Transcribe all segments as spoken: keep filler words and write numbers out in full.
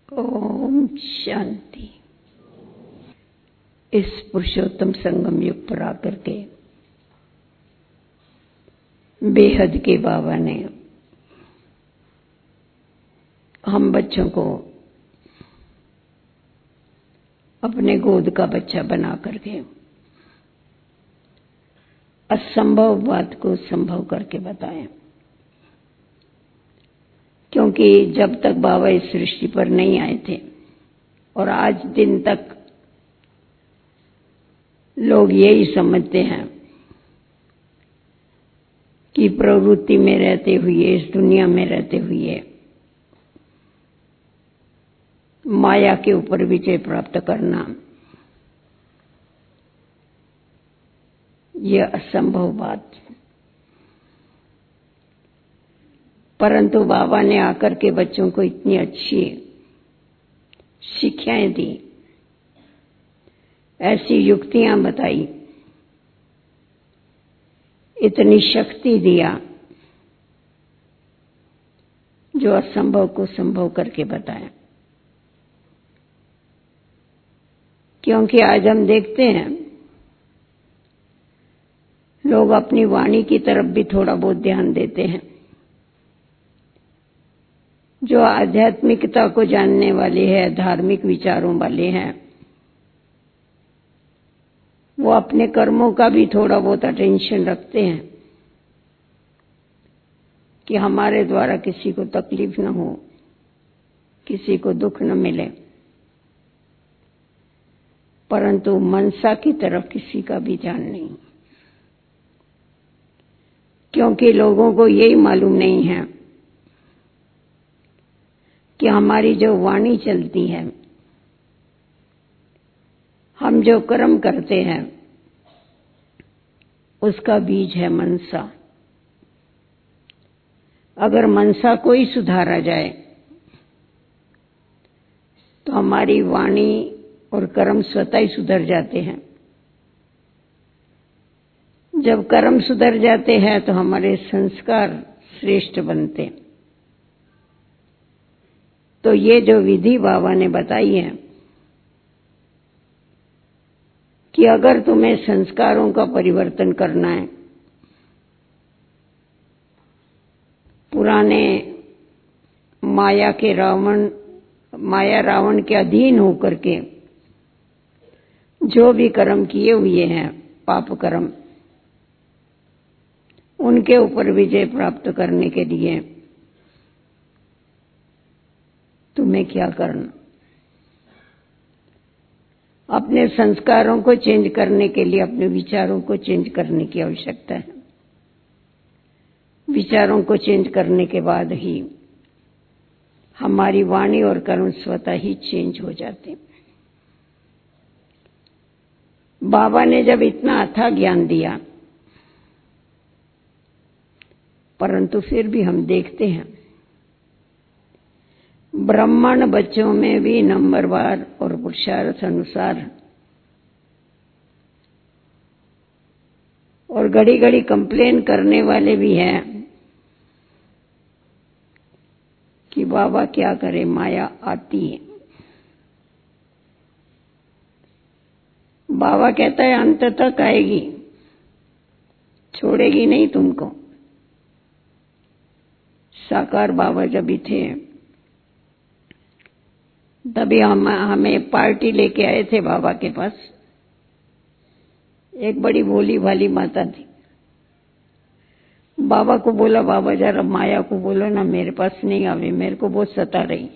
ओम शांति। इस पुरुषोत्तम संगम युग पर आकर के बेहद के बाबा ने हम बच्चों को अपने गोद का बच्चा बना करके असंभव बात को संभव करके बताएं। क्योंकि जब तक बाबा इस सृष्टि पर नहीं आए थे और आज दिन तक लोग यही समझते हैं कि प्रवृत्ति में रहते हुए, इस दुनिया में रहते हुए माया के ऊपर विजय प्राप्त करना यह असंभव बात। परंतु बाबा ने आकर के बच्चों को इतनी अच्छी शिक्षाएं दी, ऐसी युक्तियां बताई, इतनी शक्ति दिया जो असंभव को संभव करके बताया। क्योंकि आज हम देखते हैं लोग अपनी वाणी की तरफ भी थोड़ा बहुत ध्यान देते हैं। जो आध्यात्मिकता को जानने वाले हैं, धार्मिक विचारों वाले हैं, वो अपने कर्मों का भी थोड़ा बहुत अटेंशन रखते हैं कि हमारे द्वारा किसी को तकलीफ न हो, किसी को दुख न मिले। परंतु मनसा की तरफ किसी का भी ध्यान नहीं, क्योंकि लोगों को यही मालूम नहीं है कि हमारी जो वाणी चलती है, हम जो कर्म करते हैं, उसका बीज है मनसा। अगर मनसा को ही सुधारा जाए तो हमारी वाणी और कर्म स्वतः ही सुधर जाते हैं। जब कर्म सुधर जाते हैं तो हमारे संस्कार श्रेष्ठ बनते। तो ये जो विधि बाबा ने बताई है कि अगर तुम्हें संस्कारों का परिवर्तन करना है, पुराने माया के रावण माया रावण के अधीन होकर के जो भी कर्म किए हुए हैं, पाप कर्म, उनके ऊपर विजय प्राप्त करने के लिए तुम्हें क्या करना? अपने संस्कारों को चेंज करने के लिए अपने विचारों को चेंज करने की आवश्यकता है। विचारों को चेंज करने के बाद ही हमारी वाणी और कर्म स्वतः ही चेंज हो जाते। बाबा ने जब इतना अथाह ज्ञान दिया, परंतु फिर भी हम देखते हैं ब्राह्मण बच्चों में भी नंबरवार और पुरुषार्थ अनुसार और घड़ी घड़ी कंप्लेन करने वाले भी हैं कि बाबा क्या करे, माया आती है। बाबा कहता है अंत तक आएगी, छोड़ेगी नहीं तुमको। साकार बाबा जब भी थे तभी हम हमें पार्टी लेके आए थे बाबा के पास। एक बड़ी भोली भाली माता थी। बाबा को बोला, बाबा जरा माया को बोलो ना मेरे पास नहीं आवे, मेरे को बहुत सता रही।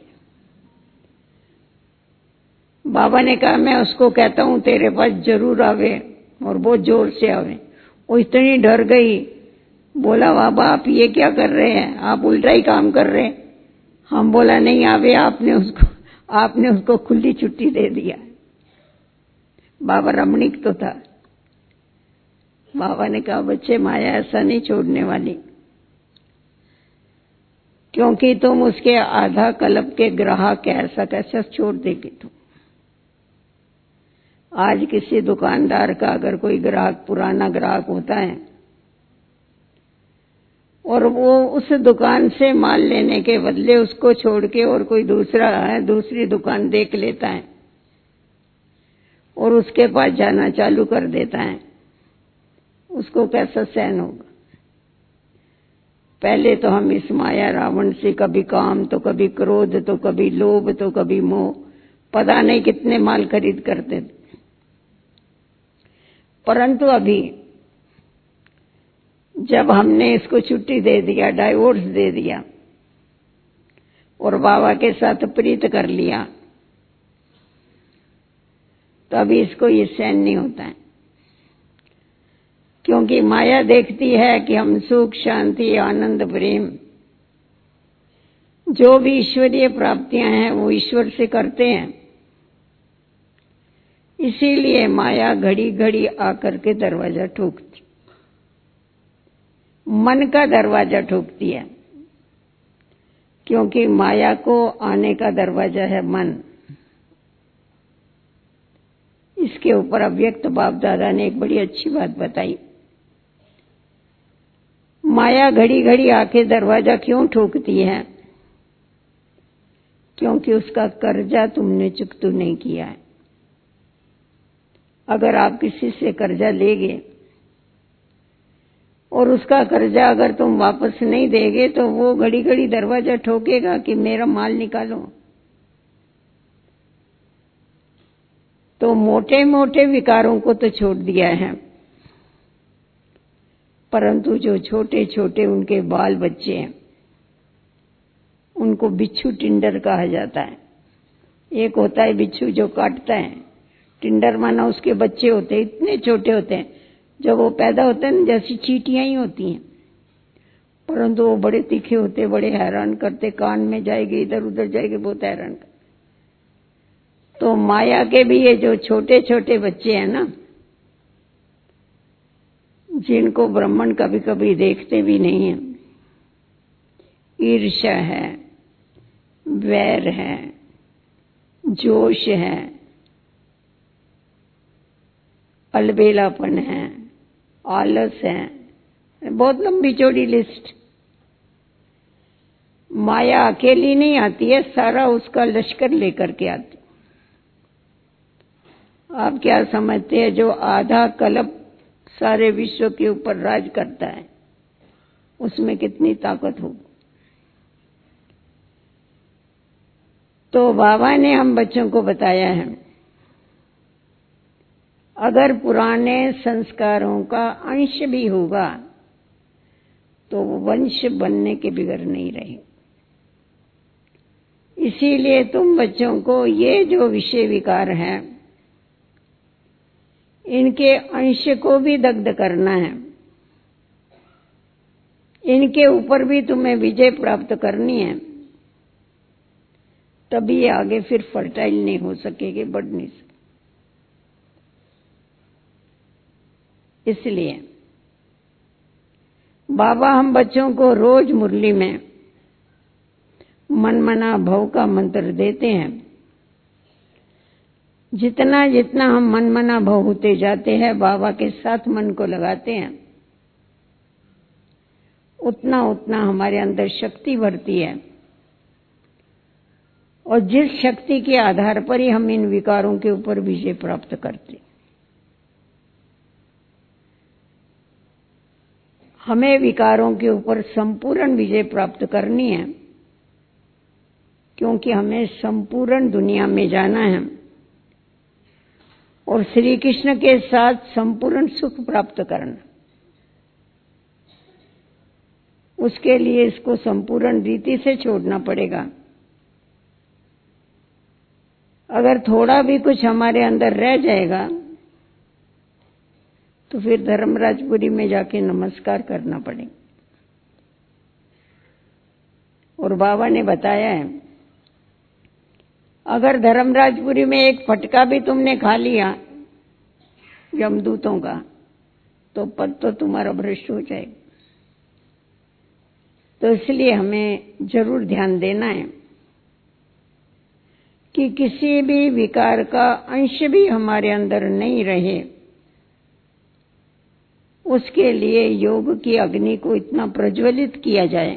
बाबा ने कहा मैं उसको कहता हूं तेरे पास जरूर आवे और बहुत जोर से आवे। वो इतनी डर गई, बोला बाबा आप ये क्या कर रहे हैं, आप उल्टा ही काम कर रहे हैं। हम बोला नहीं आवे, आपने उसको आपने उसको खुली छुट्टी दे दिया। बाबा रमणीक तो था। बाबा ने कहा बच्चे माया ऐसा नहीं छोड़ने वाली, क्योंकि तुम उसके आधा कल्प के ग्राहक ऐसा कैसा छोड़ देगी तुम। आज किसी दुकानदार का अगर कोई ग्राहक, पुराना ग्राहक होता है, और वो उस दुकान से माल लेने के बदले उसको छोड़ के और कोई दूसरा है दूसरी दुकान देख लेता है और उसके पास जाना चालू कर देता है, उसको कैसा सहन होगा। पहले तो हम इस माया रावण से कभी काम तो कभी क्रोध तो कभी लोभ तो कभी मोह, पता नहीं कितने माल खरीद करते थे। परंतु अभी जब हमने इसको छुट्टी दे दिया, डाइवोर्स दे दिया और बाबा के साथ प्रीत कर लिया, तो अभी इसको ये सहन नहीं होता है। क्योंकि माया देखती है कि हम सुख शांति आनंद प्रेम जो भी ईश्वरीय प्राप्तियां हैं वो ईश्वर से करते हैं, इसीलिए माया घड़ी घड़ी आकर के दरवाजा ठोकती, मन का दरवाजा ठोकती है। क्योंकि माया को आने का दरवाजा है मन। इसके ऊपर अव्यक्त बाप दादा ने एक बड़ी अच्छी बात बताई। माया घड़ी घड़ी आके दरवाजा क्यों ठोकती है? क्योंकि उसका कर्जा तुमने चुकता नहीं किया है। अगर आप किसी से कर्जा लेगे और उसका कर्जा अगर तुम वापस नहीं देगे तो वो घड़ी घड़ी दरवाजा ठोकेगा कि मेरा माल निकालो। तो मोटे मोटे विकारों को तो छोड़ दिया है, परंतु जो छोटे छोटे उनके बाल बच्चे हैं उनको बिच्छू टिंडर कहा जाता है। एक होता है बिच्छू जो काटता है, टिंडर माना उसके बच्चे होते हैं, इतने छोटे होते हैं, जब वो पैदा होते हैं जैसी चींटियां ही होती हैं, परंतु वो बड़े तीखे होते, बड़े हैरान करते, कान में जाएंगे इधर उधर जाएंगे, बहुत हैरान करते। तो माया के भी ये जो छोटे छोटे बच्चे हैं ना, जिनको ब्राह्मण कभी कभी देखते भी नहीं है, ईर्ष्या है, वैर है, जोश है, अलबेलापन है, आलस है, बहुत लंबी चौड़ी लिस्ट। माया अकेली नहीं आती है, सारा उसका लश्कर लेकर के आती। आप क्या समझते हैं जो आधा कल्प सारे विश्व के ऊपर राज करता है उसमें कितनी ताकत होगी? तो बाबा ने हम बच्चों को बताया है, अगर पुराने संस्कारों का अंश भी होगा तो वंश बनने के बिगड़ नहीं रहे। इसीलिए तुम बच्चों को ये जो विषय विकार है इनके अंश को भी दग्ध करना है, इनके ऊपर भी तुम्हें विजय प्राप्त करनी है, तभी आगे फिर फर्टाइल नहीं हो सकेगी, बढ़ नहीं सके। इसलिए बाबा हम बच्चों को रोज मुरली में मनमना भव का मंत्र देते हैं। जितना जितना हम मनमना भव होते जाते हैं, बाबा के साथ मन को लगाते हैं, उतना उतना हमारे अंदर शक्ति बढ़ती है और जिस शक्ति के आधार पर ही हम इन विकारों के ऊपर विजय प्राप्त करते। हमें विकारों के ऊपर संपूर्ण विजय प्राप्त करनी है, क्योंकि हमें संपूर्ण दुनिया में जाना है और श्री कृष्ण के साथ संपूर्ण सुख प्राप्त करना। उसके लिए इसको संपूर्ण रीति से छोड़ना पड़ेगा। अगर थोड़ा भी कुछ हमारे अंदर रह जाएगा तो फिर धर्मराजपुरी में जाके नमस्कार करना पड़ेगा। और बाबा ने बताया है, अगर धर्मराजपुरी में एक फटका भी तुमने खा लिया यमदूतों का तो पद तो तुम्हारा भ्रष्ट हो जाएगा। तो इसलिए हमें जरूर ध्यान देना है कि किसी भी विकार का अंश भी हमारे अंदर नहीं रहे, उसके लिए योग की अग्नि को इतना प्रज्वलित किया जाए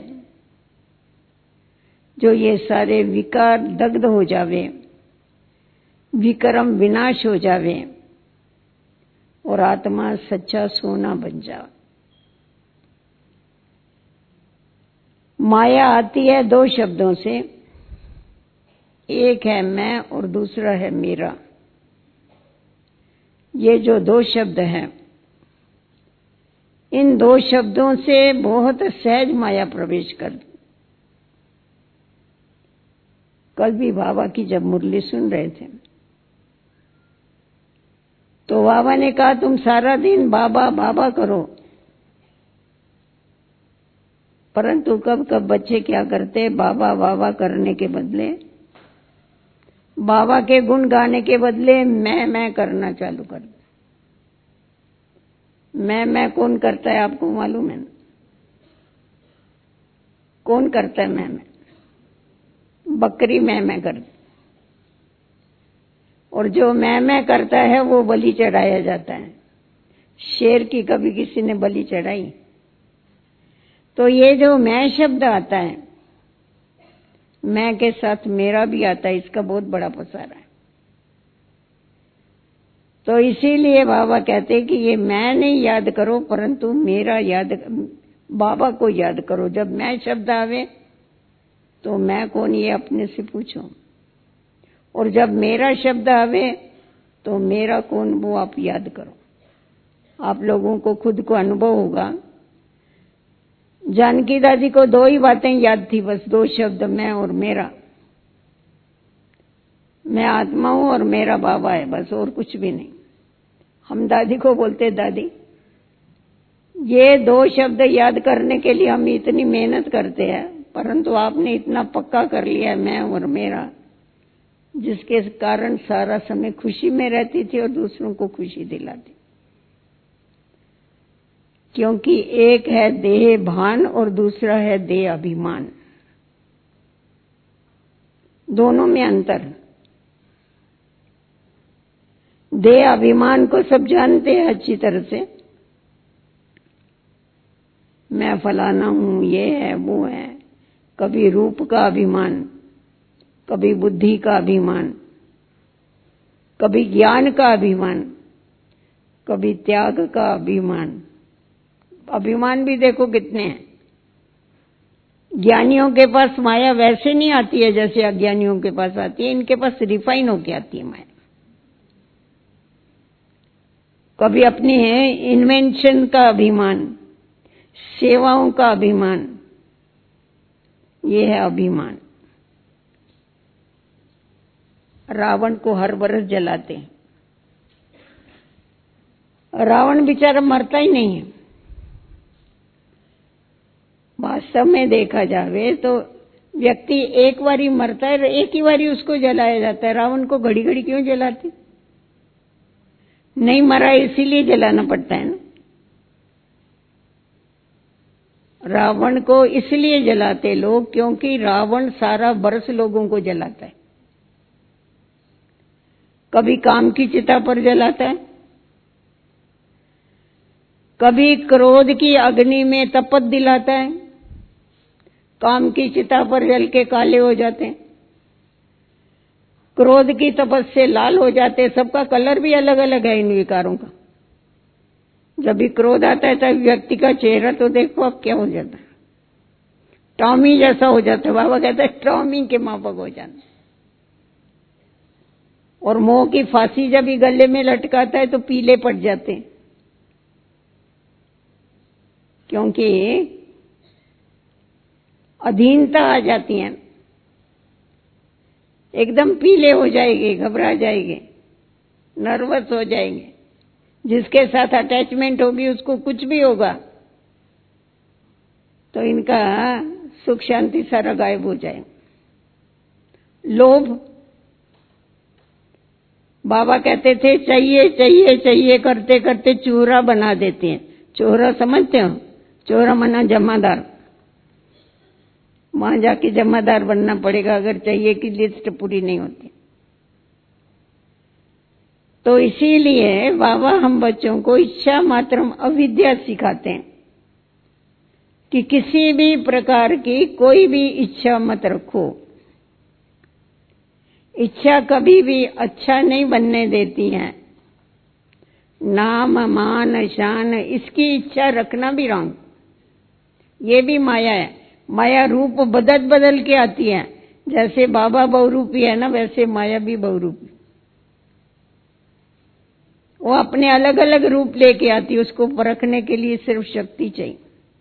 जो ये सारे विकार दग्ध हो जावे, विक्रम विनाश हो जावे और आत्मा सच्चा सोना बन जाए। माया आती है दो शब्दों से, एक है मैं और दूसरा है मेरा। ये जो दो शब्द हैं, इन दो शब्दों से बहुत सहज माया प्रवेश कर। कल भी बाबा की जब मुरली सुन रहे थे तो बाबा ने कहा तुम सारा दिन बाबा बाबा करो, परंतु कब कब बच्चे क्या करते, बाबा बाबा करने के बदले, बाबा के गुण गाने के बदले मैं मैं करना चालू कर। मैं मैं कौन करता है आपको मालूम है? कौन करता है मैं मैं? बकरी मैं मैं करती, और जो मैं मैं करता है वो बलि चढ़ाया जाता है। शेर की कभी किसी ने बलि चढ़ाई? तो ये जो मैं शब्द आता है, मैं के साथ मेरा भी आता है, इसका बहुत बड़ा पसारा है। तो इसीलिए बाबा कहते हैं कि ये मैं नहीं याद करो, परंतु मेरा याद, बाबा को याद करो। जब मैं शब्द आवे तो मैं कौन ये अपने से पूछो, और जब मेरा शब्द आवे तो मेरा कौन वो आप याद करो। आप लोगों को खुद को अनुभव होगा। जानकी दादी को दो ही बातें याद थी बस, दो शब्द, मैं और मेरा। मैं आत्मा हूं और मेरा बाबा है, बस, और कुछ भी नहीं। हम दादी को बोलते दादी, ये दो शब्द याद करने के लिए हम इतनी मेहनत करते हैं, परंतु आपने इतना पक्का कर लिया मैं और मेरा, जिसके कारण सारा समय खुशी में रहती थी और दूसरों को खुशी दिलाती। क्योंकि एक है देह भान और दूसरा है देह अभिमान, दोनों में अंतर। देह अभिमान को सब जानते हैं अच्छी तरह से, मैं फलाना हूं, ये है वो है। कभी रूप का अभिमान, कभी बुद्धि का अभिमान, कभी ज्ञान का अभिमान, कभी त्याग का अभिमान। अभिमान भी देखो कितने हैं। ज्ञानियों के पास माया वैसे नहीं आती है जैसे अज्ञानियों के पास आती है, इनके पास रिफाइन होके आती है माया। कभी अपनी है इन्वेंशन का अभिमान, सेवाओं का अभिमान, ये है अभिमान। रावण को हर बरस जलाते हैं, रावण बेचारा मरता ही नहीं है। वास्तव में देखा जावे तो व्यक्ति एक बारी मरता है, एक ही बारी उसको जलाया जाता है। रावण को घड़ी घड़ी क्यों जलाते? नहीं मरा इसीलिए जलाना पड़ता है ना। रावण को इसलिए जलाते लोग क्योंकि रावण सारा बरस लोगों को जलाता है। कभी काम की चिता पर जलाता है, कभी क्रोध की अग्नि में तपत दिलाता है, काम की चिता पर जल के काले हो जाते हैं, क्रोध की तपस से लाल हो जाते हैं। सबका कलर भी अलग अलग है इन विकारों का। जब भी क्रोध आता है तब व्यक्ति का चेहरा तो देखो अब क्या हो जाता है, टॉमी जैसा हो जाता है। बाबा कहता है टॉमी के माफक हो जाना। और मोह की फांसी जब भी गले में लटकाता है तो पीले पड़ जाते हैं, क्योंकि अधीनता आ जाती है, एकदम पीले हो जाएंगे, घबरा जाएंगे, नर्वस हो जाएंगे। जिसके साथ अटैचमेंट होगी उसको कुछ भी होगा तो इनका सुख शांति सारा गायब हो जाए। लोभ, बाबा कहते थे चाहिए चाहिए चाहिए करते करते चूरा बना देते हैं। चोरा समझते हो? चोरा मना जमादार। वहां जाके जमादार बनना पड़ेगा अगर चाहिए कि लिस्ट पूरी नहीं होती। तो इसीलिए बाबा हम बच्चों को इच्छा मात्रम अविद्या सिखाते हैं कि किसी भी प्रकार की कोई भी इच्छा मत रखो। इच्छा कभी भी अच्छा नहीं बनने देती है। नाम मान शान इसकी इच्छा रखना भी रॉन्ग, ये भी माया है। माया रूप बदल बदल के आती है, जैसे बाबा बहुरूपी है ना, वैसे माया भी बहुरूपी। वो अपने अलग अलग रूप लेके आती है, उसको परखने के लिए सिर्फ शक्ति चाहिए।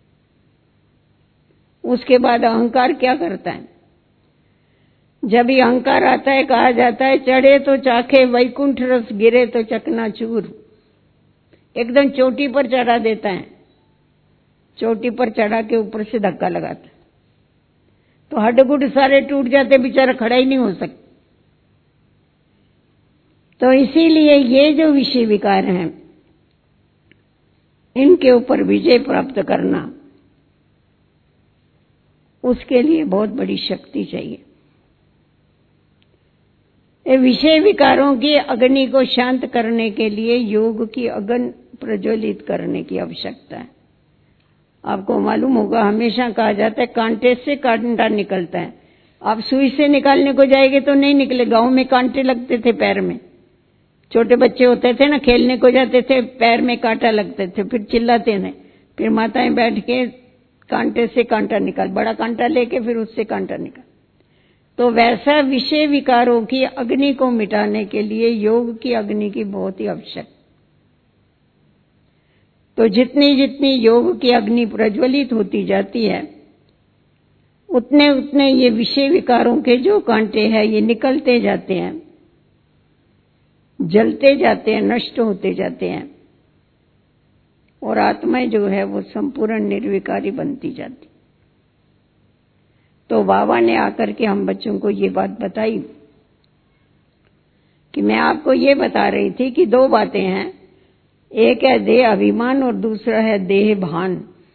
उसके बाद अहंकार क्या करता है? जब ये अहंकार आता है, कहा जाता है चढ़े तो चाखे वैकुंठ रस, गिरे तो चकनाचूर। एकदम चोटी पर चढ़ा देता है, चोटी पर चढ़ा के ऊपर से धक्का लगाता है तो हड्ड-गुड्ड सारे टूट जाते, बेचारा खड़ा ही नहीं हो सकता। तो इसीलिए ये जो विषय विकार हैं, इनके ऊपर विजय प्राप्त करना, उसके लिए बहुत बड़ी शक्ति चाहिए। ये विषय विकारों की अग्नि को शांत करने के लिए योग की अग्नि प्रज्वलित करने की आवश्यकता है। आपको मालूम होगा, हमेशा कहा जाता है कांटे से कांटा निकलता है। आप सुई से निकालने को जाएंगे तो नहीं निकले। गांव में कांटे लगते थे पैर में, छोटे बच्चे होते थे ना, खेलने को जाते थे, पैर में कांटा लगते थे, फिर चिल्लाते थे, फिर माताएं बैठ के कांटे से कांटा निकाल, बड़ा कांटा लेके फिर उससे कांटा निकाल। तो वैसा विषय विकारों की अग्नि को मिटाने के लिए योग की अग्नि की बहुत ही आवश्यकता। तो जितनी जितनी योग की अग्नि प्रज्वलित होती जाती है, उतने उतने ये विषय विकारों के जो कांटे हैं ये निकलते जाते हैं, जलते जाते हैं, नष्ट होते जाते हैं, और आत्मा जो है वो संपूर्ण निर्विकारी बनती जाती। तो बाबा ने आकर के हम बच्चों को ये बात बताई कि मैं आपको ये बता रही थी कि दो बातें हैं, एक है देह अभिमान और दूसरा है देह भान।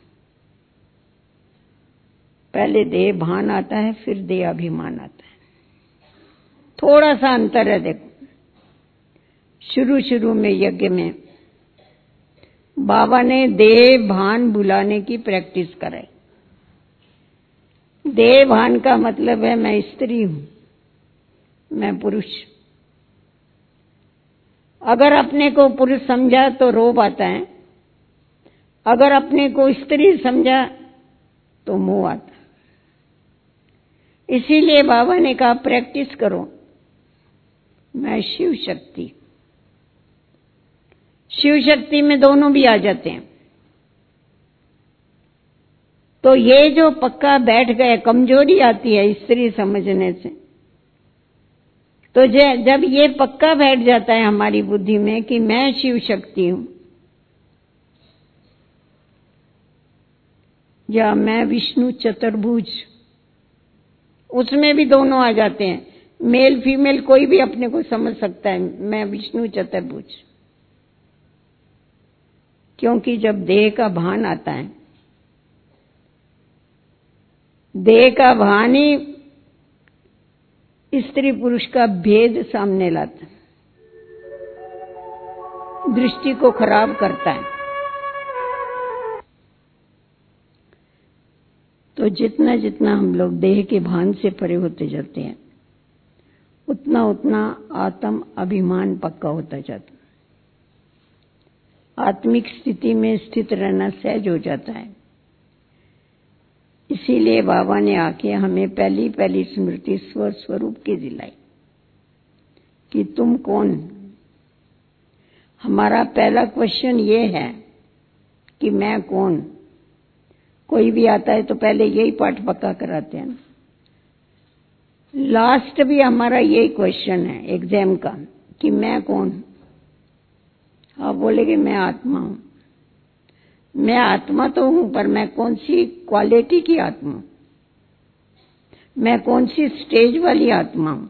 पहले देह भान आता है, फिर देह अभिमान आता है। थोड़ा सा अंतर है। देखो, शुरू शुरू में यज्ञ में बाबा ने देह भान बुलाने की प्रैक्टिस कराई। देह भान का मतलब है मैं स्त्री हूं, मैं पुरुष। अगर अपने को पुरुष समझा तो रोब आता है, अगर अपने को स्त्री समझा तो मोह आता है। इसीलिए बाबा ने कहा प्रैक्टिस करो, मैं शिव शक्ति। शिव शक्ति में दोनों भी आ जाते हैं। तो ये जो पक्का बैठ गए, कमजोरी आती है स्त्री समझने से, तो जब ये पक्का बैठ जाता है हमारी बुद्धि में कि मैं शिव शक्ति हूं या मैं विष्णु चतुर्भुज, उसमें भी दोनों आ जाते हैं। मेल फीमेल कोई भी अपने को समझ सकता है मैं विष्णु चतुर्भुज, क्योंकि जब देह का भान आता है, देह का भान ही स्त्री पुरुष का भेद सामने लाता है, दृष्टि को खराब करता है। तो जितना जितना हम लोग देह के भान से परे होते जाते हैं, उतना उतना आत्म अभिमान पक्का होता जाता है। आत्मिक स्थिति में स्थित रहना सहज हो जाता है। इसीलिए बाबा ने आके हमें पहली पहली स्मृति स्व स्वरूप की दिलाई कि तुम कौन। हमारा पहला क्वेश्चन ये है कि मैं कौन। कोई भी आता है तो पहले यही पाठ पक्का कराते हैं। लास्ट भी हमारा यही क्वेश्चन है एग्जाम का कि मैं कौन। आप बोलेंगे मैं आत्मा हूं। मैं आत्मा तो हूं, पर मैं कौन सी क्वालिटी की आत्मा, मैं कौन सी स्टेज वाली आत्मा हूं।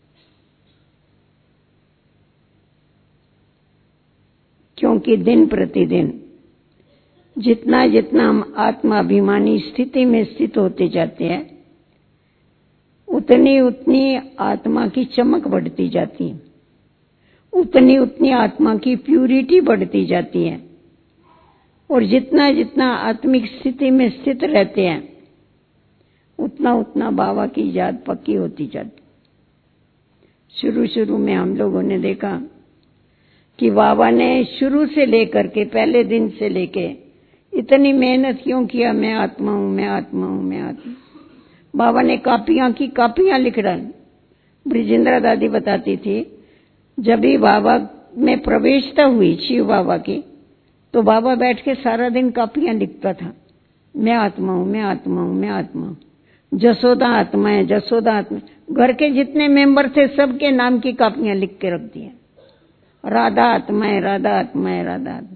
क्योंकि दिन प्रतिदिन जितना जितना हम आत्माभिमानी स्थिति में स्थित होते जाते हैं, उतनी उतनी आत्मा की चमक बढ़ती जाती है, उतनी उतनी आत्मा की प्यूरिटी बढ़ती जाती है, और जितना जितना आत्मिक स्थिति में स्थित रहते हैं उतना उतना बाबा की याद पक्की होती जाती। शुरू शुरू में हम लोगों ने देखा कि बाबा ने शुरू से लेकर के पहले दिन से लेके इतनी मेहनत क्यों किया, मैं आत्मा हूं, मैं आत्मा हूं, मैं आत्मा। बाबा ने कापियां की कापियां लिख डाली। ब्रिजेंद्र दादी बताती थी, जब भी बाबा में प्रवेशता हुई शिव बाबा की, तो बाबा बैठ के सारा दिन कापियां लिखता था, मैं आत्मा हूं, मैं आत्मा हूं, मैं आत्मा हूं। जसोदा आत्मा है, जसोदा आत्मा। घर के जितने मेंबर थे सबके नाम की कापियां लिख के रख दी। राधा आत्मा है, राधा आत्मा है, राधा आत्मा।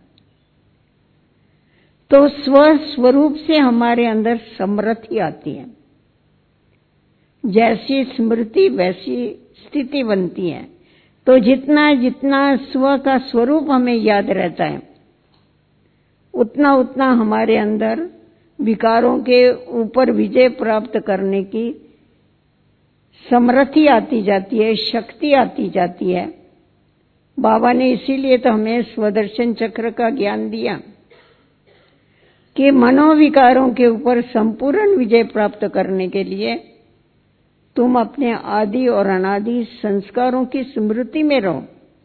तो स्व स्वरूप से हमारे अंदर समृद्धि आती है। जैसी स्मृति वैसी स्थिति बनती है। तो जितना जितना स्व का स्वरूप हमें याद रहता है उतना उतना हमारे अंदर विकारों के ऊपर विजय प्राप्त करने की समृद्धि आती जाती है, शक्ति आती जाती है। बाबा ने इसीलिए तो हमें स्वदर्शन चक्र का ज्ञान दिया कि मनोविकारों के ऊपर संपूर्ण विजय प्राप्त करने के लिए तुम अपने आदि और अनादि संस्कारों की स्मृति में रहो।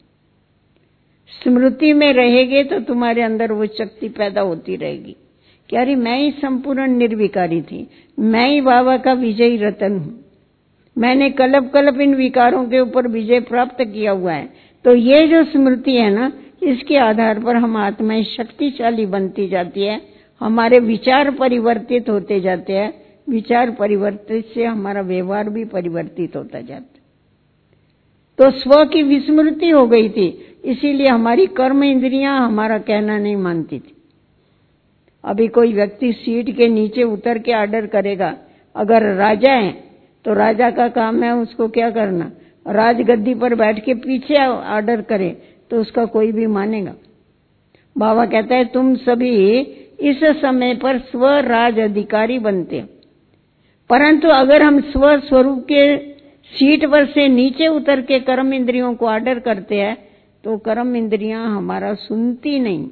स्मृति में रहेगे तो तुम्हारे अंदर वो शक्ति पैदा होती रहेगी कि अरे मैं ही संपूर्ण निर्विकारी थी, मैं ही बाबा का विजयी रतन हूं, मैंने कल्प कल्प इन विकारों के ऊपर विजय प्राप्त किया हुआ है। तो ये जो स्मृति है ना, इसके आधार पर हम आत्माएं शक्तिशाली बनती जाती है, हमारे विचार परिवर्तित होते जाते हैं, विचार परिवर्तित से हमारा व्यवहार भी परिवर्तित होता जाता है। तो स्व की विस्मृति हो गई थी, इसीलिए हमारी कर्म इंद्रियां हमारा कहना नहीं मानती थी। अभी कोई व्यक्ति सीट के नीचे उतर के ऑर्डर करेगा, अगर राजा है तो राजा का काम है उसको क्या करना, राजगद्दी पर बैठ के पीछे ऑर्डर करे तो उसका कोई भी मानेगा। बाबा कहता है तुम सभी इस समय पर स्व राज अधिकारी बनते, परंतु अगर हम स्व स्वरूप के सीट पर से नीचे उतर के कर्म इंद्रियों को ऑर्डर करते हैं तो कर्म इंद्रियां हमारा सुनती नहीं।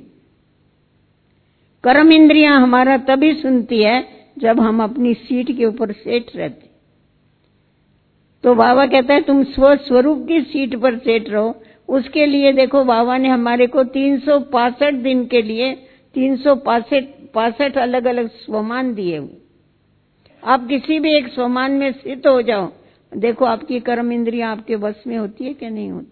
कर्म इंद्रियां हमारा तभी सुनती है जब हम अपनी सीट के ऊपर सेट रहते। तो बाबा कहता है तुम स्व स्वरूप की सीट पर सेट रहो। उसके लिए देखो बाबा ने हमारे को तीन सौ पांसठ दिन के लिए तीन सौ पांसठ अलग अलग स्वमान दिए हुए। आप किसी भी एक स्वमान में स्थित हो जाओ, देखो आपकी कर्म इंद्रियां आपके बस में होती है कि नहीं होती।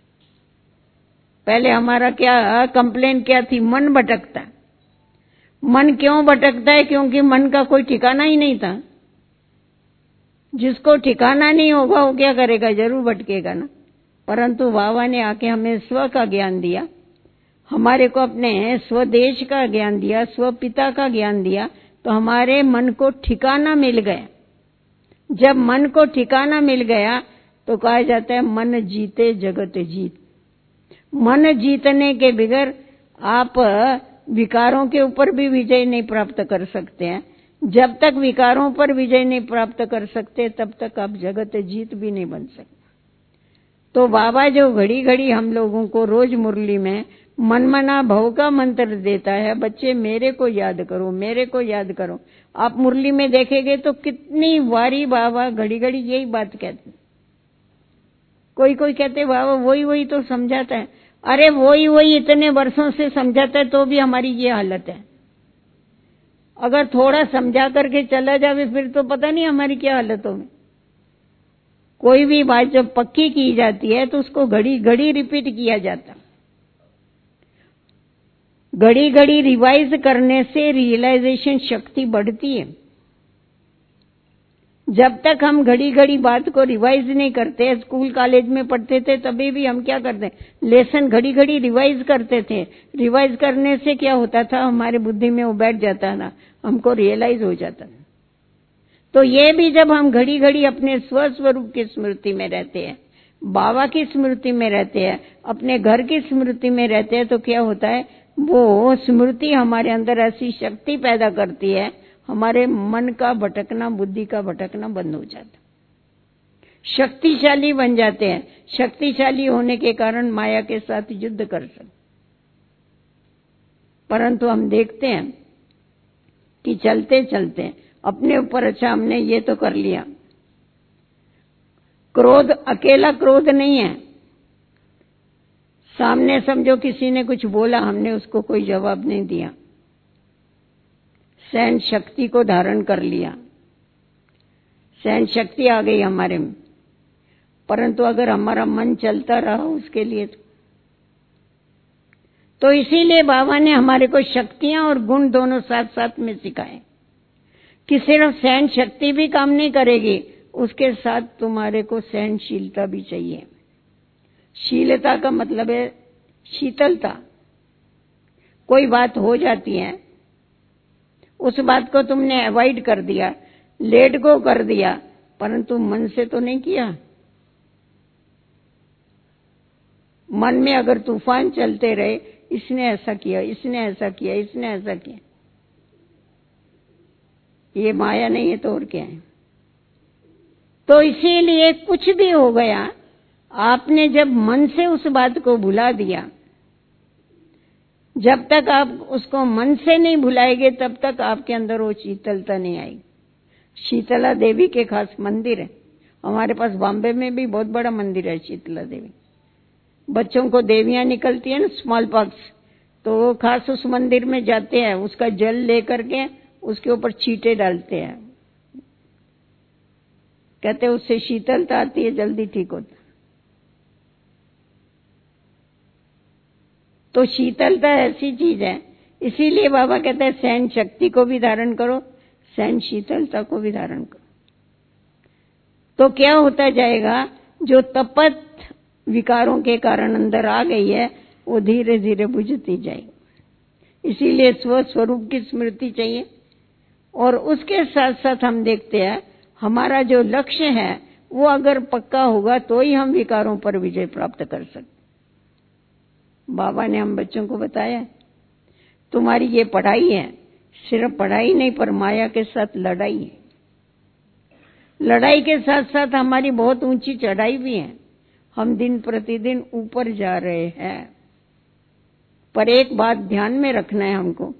पहले हमारा क्या कंप्लेन क्या थी, मन भटकता। मन क्यों भटकता है? क्योंकि मन का कोई ठिकाना ही नहीं था। जिसको ठिकाना नहीं होगा वो क्या करेगा, जरूर भटकेगा ना। परंतु बाबा ने आके हमें स्व का ज्ञान दिया, हमारे को अपने स्वदेश का ज्ञान दिया, स्व पिता का ज्ञान दिया, तो हमारे मन को ठिकाना मिल गया। जब मन को ठिकाना मिल गया तो कहा जाता है मन जीते जगत जीत। मन जीतने के बगैर आप विकारों के ऊपर भी विजय नहीं प्राप्त कर सकते हैं। जब तक विकारों पर विजय नहीं प्राप्त कर सकते तब तक आप जगत जीत भी नहीं बन सकते। तो बाबा जो घड़ी घड़ी हम लोगों को रोज मुरली में मनमना भव का मंत्र देता है, बच्चे मेरे को याद करो, मेरे को याद करो। आप मुरली में देखेंगे तो कितनी वारी बाबा घड़ी घड़ी यही बात कहते। कोई कोई कहते बाबा वही वही तो समझाता है। अरे वही वही इतने वर्षों से समझाता है तो भी हमारी ये हालत है। अगर थोड़ा समझा करके चला जावे फिर तो पता नहीं हमारी क्या हालत होगी। कोई भी बात जब पक्की की जाती है तो उसको घड़ी घड़ी रिपीट किया जाता। घड़ी घड़ी रिवाइज करने से रियलाइजेशन शक्ति बढ़ती है। जब तक हम घड़ी घड़ी बात को रिवाइज नहीं करते, स्कूल कॉलेज में पढ़ते थे तभी भी हम क्या करते, लेसन घड़ी घड़ी रिवाइज करते थे। रिवाइज करने से क्या होता था, हमारे बुद्धि में वो बैठ जाता ना, हमको रियलाइज हो जाता था। तो ये भी जब हम घड़ी घड़ी अपने स्व स्वरूप की स्मृति में रहते हैं, बाबा की स्मृति में रहते हैं, अपने घर की स्मृति में रहते हैं, तो क्या होता है, वो स्मृति हमारे अंदर ऐसी शक्ति पैदा करती है, हमारे मन का भटकना, बुद्धि का भटकना बंद हो जाता, शक्तिशाली बन जाते हैं। शक्तिशाली होने के कारण माया के साथ युद्ध कर सकते, परंतु हम देखते हैं कि चलते चलते अपने ऊपर, अच्छा हमने ये तो कर लिया। क्रोध अकेला क्रोध नहीं है, सामने समझो किसी ने कुछ बोला, हमने उसको कोई जवाब नहीं दिया, सहन शक्ति को धारण कर लिया, सहन शक्ति आ गई हमारे में। परंतु अगर हमारा मन चलता रहा उसके लिए तो, तो इसीलिए बाबा ने हमारे को शक्तियां और गुण दोनों साथ साथ में सिखाए कि सिर्फ सहन शक्ति भी काम नहीं करेगी, उसके साथ तुम्हारे को सहनशीलता भी चाहिए। शीलता का मतलब है शीतलता। कोई बात हो जाती है, उस बात को तुमने अवॉइड कर दिया, लेट गो कर दिया, परंतु मन से तो नहीं किया। मन में अगर तूफान चलते रहे, इसने ऐसा किया, इसने ऐसा किया, इसने ऐसा किया, ये माया नहीं है तो और क्या है। तो इसीलिए कुछ भी हो गया, आपने जब मन से उस बात को भुला दिया, जब तक आप उसको मन से नहीं भुलाएंगे तब तक आपके अंदर वो शीतलता नहीं आएगी। शीतला देवी के खास मंदिर है हमारे पास, बॉम्बे में भी बहुत बड़ा मंदिर है शीतला देवी। बच्चों को देवियां निकलती है ना, स्मॉल पॉक्स, तो वो खास उस मंदिर में जाते हैं, उसका जल लेकर के उसके ऊपर छींटे डालते हैं, कहते हैं उससे शीतलता आती है, जल्दी ठीक होता। तो शीतलता ऐसी चीज है, इसीलिए बाबा कहते हैं सहन शक्ति को भी धारण करो, सहन शीतलता को भी धारण करो। तो क्या होता जाएगा, जो तपत विकारों के कारण अंदर आ गई है वो धीरे धीरे बुझती जाएगी। इसीलिए स्व स्वरूप की स्मृति चाहिए, और उसके साथ साथ हम देखते हैं हमारा जो लक्ष्य है वो अगर पक्का होगा तो ही हम विकारों पर विजय प्राप्त कर सकते। बाबा ने हम बच्चों को बताया, तुम्हारी ये पढ़ाई है, सिर्फ पढ़ाई नहीं पर माया के साथ लड़ाई है। लड़ाई के साथ साथ हमारी बहुत ऊंची चढ़ाई भी है, हम दिन प्रतिदिन ऊपर जा रहे हैं। पर एक बात ध्यान में रखना है हमको,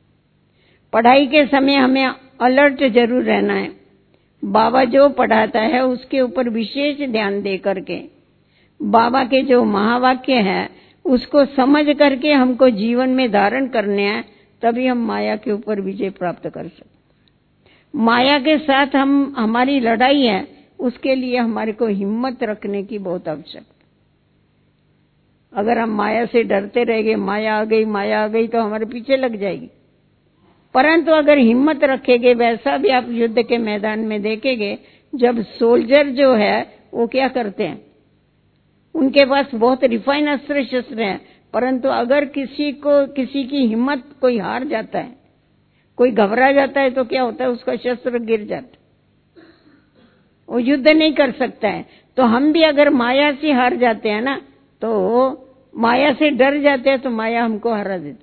पढ़ाई के समय हमें अलर्ट जरूर रहना है। बाबा जो पढ़ाता है उसके ऊपर विशेष ध्यान दे करके, बाबा के जो महावाक्य है उसको समझ करके हमको जीवन में धारण करने हैं, तभी हम माया के ऊपर विजय प्राप्त कर सकते। माया के साथ हम हमारी लड़ाई है, उसके लिए हमारे को हिम्मत रखने की बहुत आवश्यकता। अगर हम माया से डरते रहेंगे, माया आ गई माया आ गई तो हमारे पीछे लग जाएगी। परंतु अगर हिम्मत रखेंगे, वैसा भी आप युद्ध के मैदान में देखेंगे, जब सोल्जर जो है वो क्या करते हैं, उनके पास बहुत रिफाइन अस्त्र शस्त्र हैं, परंतु अगर किसी को किसी की हिम्मत, कोई हार जाता है, कोई घबरा जाता है तो क्या होता है, उसका शस्त्र गिर जाता है, वो युद्ध नहीं कर सकता है। तो हम भी अगर माया से हार जाते हैं ना, तो माया से डर जाते हैं तो माया हमको हरा देती।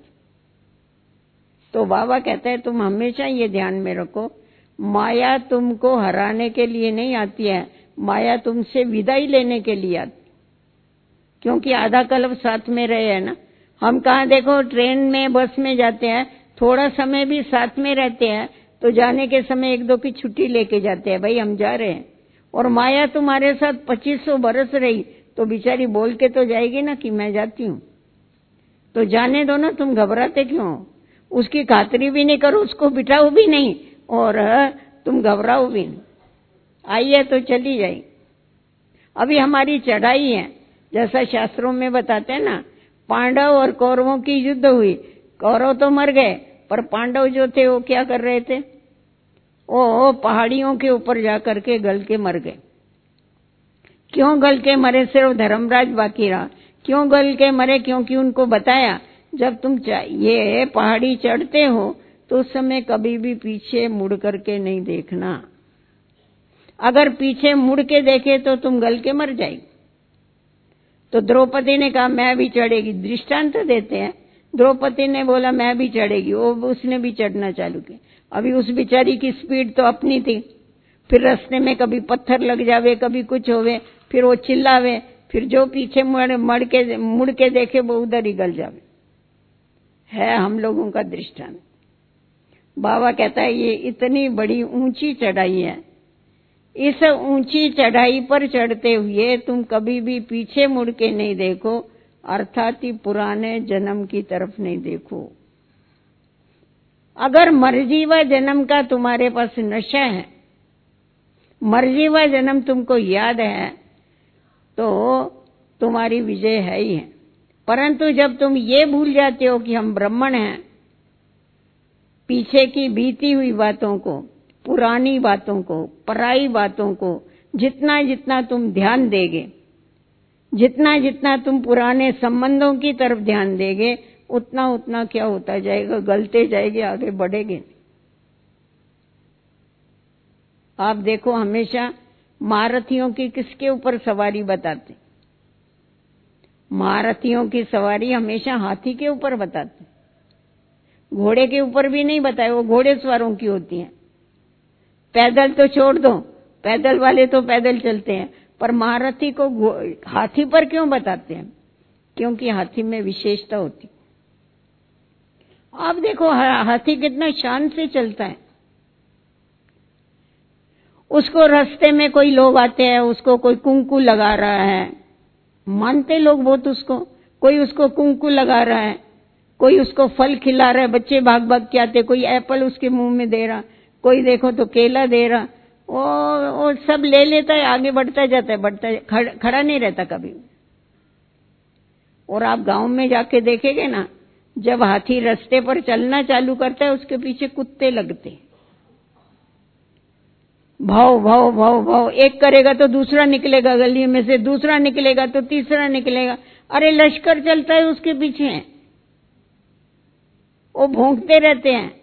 तो बाबा कहता है तुम हमेशा ये ध्यान में रखो, माया तुमको हराने के लिए नहीं आती है, माया तुमसे विदाई लेने के लिए आती। क्योंकि आधा कल्प साथ में रहे हैं ना, हम कहाँ देखो ट्रेन में बस में जाते हैं, थोड़ा समय भी साथ में रहते हैं तो जाने के समय एक दो की छुट्टी लेके जाते हैं, भाई हम जा रहे हैं। और माया तुम्हारे साथ पच्चीस सौ बरस रही तो बेचारी बोल के तो जाएगी ना कि मैं जाती हूँ, तो जाने दो ना, तुम घबराते क्यों? उसकी खातरी भी नहीं करो, उसको बिठाओ भी नहीं और तुम घबराओ भी नहीं, आइए तो चली जाए। अभी हमारी चढ़ाई है, जैसा शास्त्रों में बताते हैं ना, पांडव और कौरवों की युद्ध हुई, कौरव तो मर गए पर पांडव जो थे वो क्या कर रहे थे, वो पहाड़ियों के ऊपर जाकर के गल के मर गए। क्यों गल के मरे? सिर्फ धर्मराज बाकी रहा। क्यों गल के मरे? क्योंकि उनको बताया जब तुम ये पहाड़ी चढ़ते हो तो उस समय कभी भी पीछे मुड़ करके नहीं देखना, अगर पीछे मुड़ के देखे तो तुम गल के मर जाएगी। तो द्रौपदी ने कहा मैं भी चढ़ेगी, दृष्टांत देते हैं। द्रौपदी ने बोला मैं भी चढ़ेगी, वो उसने भी चढ़ना चालू किया। अभी उस बिचारी की स्पीड तो अपनी थी, फिर रास्ते में कभी पत्थर लग जावे, कभी कुछ होवे, फिर वो चिल्लावे, फिर जो पीछे मुड़ मुड़ के मुड़ के देखे वो उधर ही गल जावे, है हम लोगों का दृष्टांत। बाबा कहता है ये इतनी बड़ी ऊंची चढ़ाई है, इस ऊंची चढ़ाई पर चढ़ते हुए तुम कभी भी पीछे मुड़ के नहीं देखो, अर्थात ही पुराने जन्म की तरफ नहीं देखो। अगर मरजीवा जन्म का तुम्हारे पास नशा है, मरजीवा जन्म तुमको याद है, तो तुम्हारी विजय है ही है। परंतु जब तुम ये भूल जाते हो कि हम ब्राह्मण हैं, पीछे की बीती हुई बातों को, पुरानी बातों को, पराई बातों को जितना जितना तुम ध्यान देगे, जितना जितना तुम पुराने संबंधों की तरफ ध्यान देगे, उतना उतना क्या होता जाएगा, गलते जाएंगे, आगे बढ़ेंगे। आप देखो हमेशा महारथियों की किसके ऊपर सवारी बताते, महारथियों की सवारी हमेशा हाथी के ऊपर बताते, घोड़े के ऊपर भी नहीं बताए, वो घोड़े सवारों की होती हैं। पैदल तो छोड़ दो, पैदल वाले तो पैदल चलते हैं, पर महारथी को हाथी पर क्यों बताते हैं? क्योंकि हाथी में विशेषता होती। आप देखो हाथी कितना शान से चलता है, उसको रास्ते में कोई लोग आते हैं, उसको कोई कुंकू लगा रहा है, मानते लोग बहुत उसको, कोई उसको कुंकू लगा रहा है, कोई उसको फल खिला रहा है, बच्चे भाग भाग के आते, कोई एप्पल उसके मुंह में दे रहा, कोई देखो तो केला दे रहा, वो, वो सब ले लेता है, आगे बढ़ता जाता है, बढ़ता है, खड़, खड़ा नहीं रहता कभी। और आप गांव में जाके देखेंगे ना, जब हाथी रास्ते पर चलना चालू करता है, उसके पीछे कुत्ते लगते, भाव भाव भाव भाव, एक करेगा तो दूसरा निकलेगा गली में से, दूसरा निकलेगा तो तीसरा निकलेगा, अरे लश्कर चलता है उसके पीछे, वो भौंकते रहते हैं।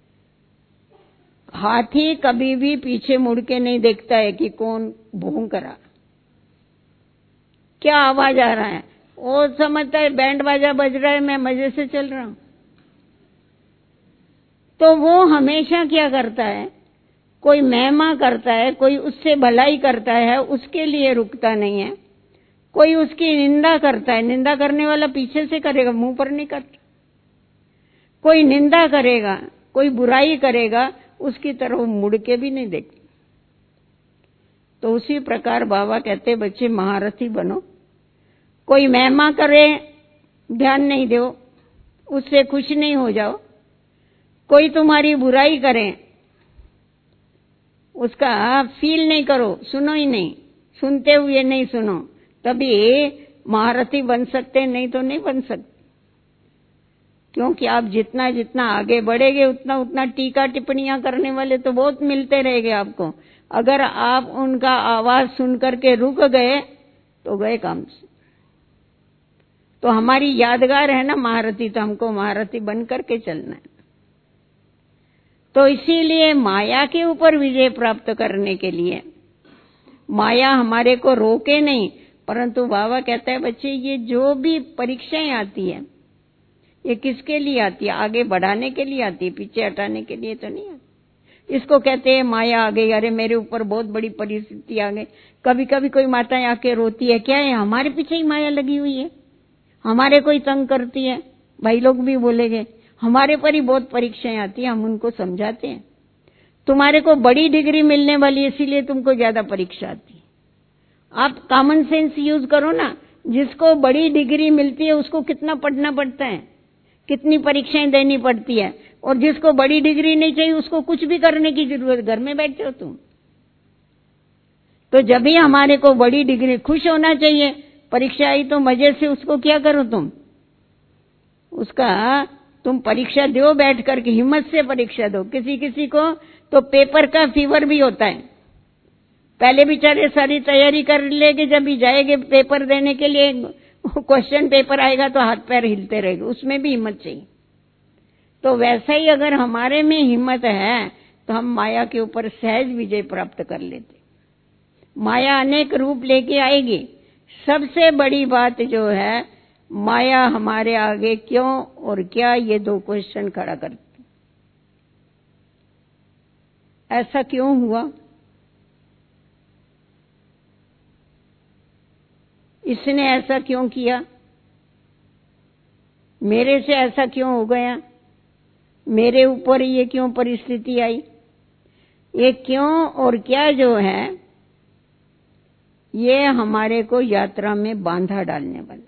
हाथी कभी भी पीछे मुड़ के नहीं देखता है कि कौन भौंक रहा, क्या आवाज आ रहा है, वो समझता है बैंड बाजा बज रहा है, मैं मजे से चल रहा हूं। तो वो हमेशा क्या करता है, कोई महिमा करता है, कोई उससे भलाई करता है, उसके लिए रुकता नहीं है। कोई उसकी निंदा करता है, निंदा करने वाला पीछे से करेगा, मुंह पर नहीं करता। कोई निंदा करेगा, कोई बुराई करेगा, उसकी तरफ मुड़ के भी नहीं देखता। तो उसी प्रकार बाबा कहते बच्चे महारथी बनो, कोई महिमा करे ध्यान नहीं दो, उससे खुश नहीं हो जाओ, कोई तुम्हारी बुराई करे उसका फील नहीं करो, सुनो ही नहीं, सुनते हुए नहीं सुनो, तभी महारथी बन सकते, नहीं तो नहीं बन सकते। क्योंकि आप जितना जितना आगे बढ़ेंगे उतना उतना टीका टिप्पणियां करने वाले तो बहुत मिलते रहेंगे आपको। अगर आप उनका आवाज सुन करके रुक गए तो गए काम से। तो हमारी यादगार है ना महारथी, तो हमको महारथी बन करके चलना है। तो इसीलिए माया के ऊपर विजय प्राप्त करने के लिए, माया हमारे को रोके नहीं, परंतु बाबा कहता है बच्चे ये जो भी परीक्षाएं आती है ये किसके लिए आती है? आगे बढ़ाने के लिए आती है, पीछे हटाने के लिए तो नहीं आती। इसको कहते हैं माया आ गई, अरे मेरे ऊपर बहुत बड़ी परिस्थिति आ गई। कभी कभी कोई माताएं आके रोती है, क्या है हमारे पीछे ही माया लगी हुई है, हमारे कोई तंग करती है। भाई लोग भी बोलेंगे हमारे पर ही बहुत परीक्षाएं आती है, हम उनको समझाते हैं तुम्हारे को बड़ी डिग्री मिलने वाली है इसीलिए तुमको ज्यादा परीक्षा आती है। आप कॉमन सेंस यूज करो ना, जिसको बड़ी डिग्री मिलती है उसको कितना पढ़ना पड़ता है, कितनी परीक्षाएं देनी पड़ती है, और जिसको बड़ी डिग्री नहीं चाहिए उसको कुछ भी करने की जरूरत, घर में बैठे हो तुम। तो जब भी हमारे को बड़ी डिग्री, खुश होना चाहिए, परीक्षा आई तो मजे से उसको क्या करो तुम, उसका तुम परीक्षा दो, बैठ करके हिम्मत से परीक्षा दो। किसी किसी को तो पेपर का फीवर भी होता है, पहले बेचारे सारी तैयारी कर लेंगे, जब भी जाएंगे पेपर देने के लिए क्वेश्चन पेपर आएगा तो हाथ पैर हिलते रहेंगे, उसमें भी हिम्मत चाहिए। तो वैसा ही अगर हमारे में हिम्मत है तो हम माया के ऊपर सहज विजय प्राप्त कर लेते। माया अनेक रूप लेके आएगी, सबसे बड़ी बात जो है माया हमारे आगे क्यों और क्या, ये दो क्वेश्चन खड़ा करती। ऐसा क्यों हुआ? इसने ऐसा क्यों किया, मेरे से ऐसा क्यों हो गया, मेरे ऊपर ये क्यों परिस्थिति आई। ये क्यों और क्या जो है ये हमारे को यात्रा में बांधा डालने वाला।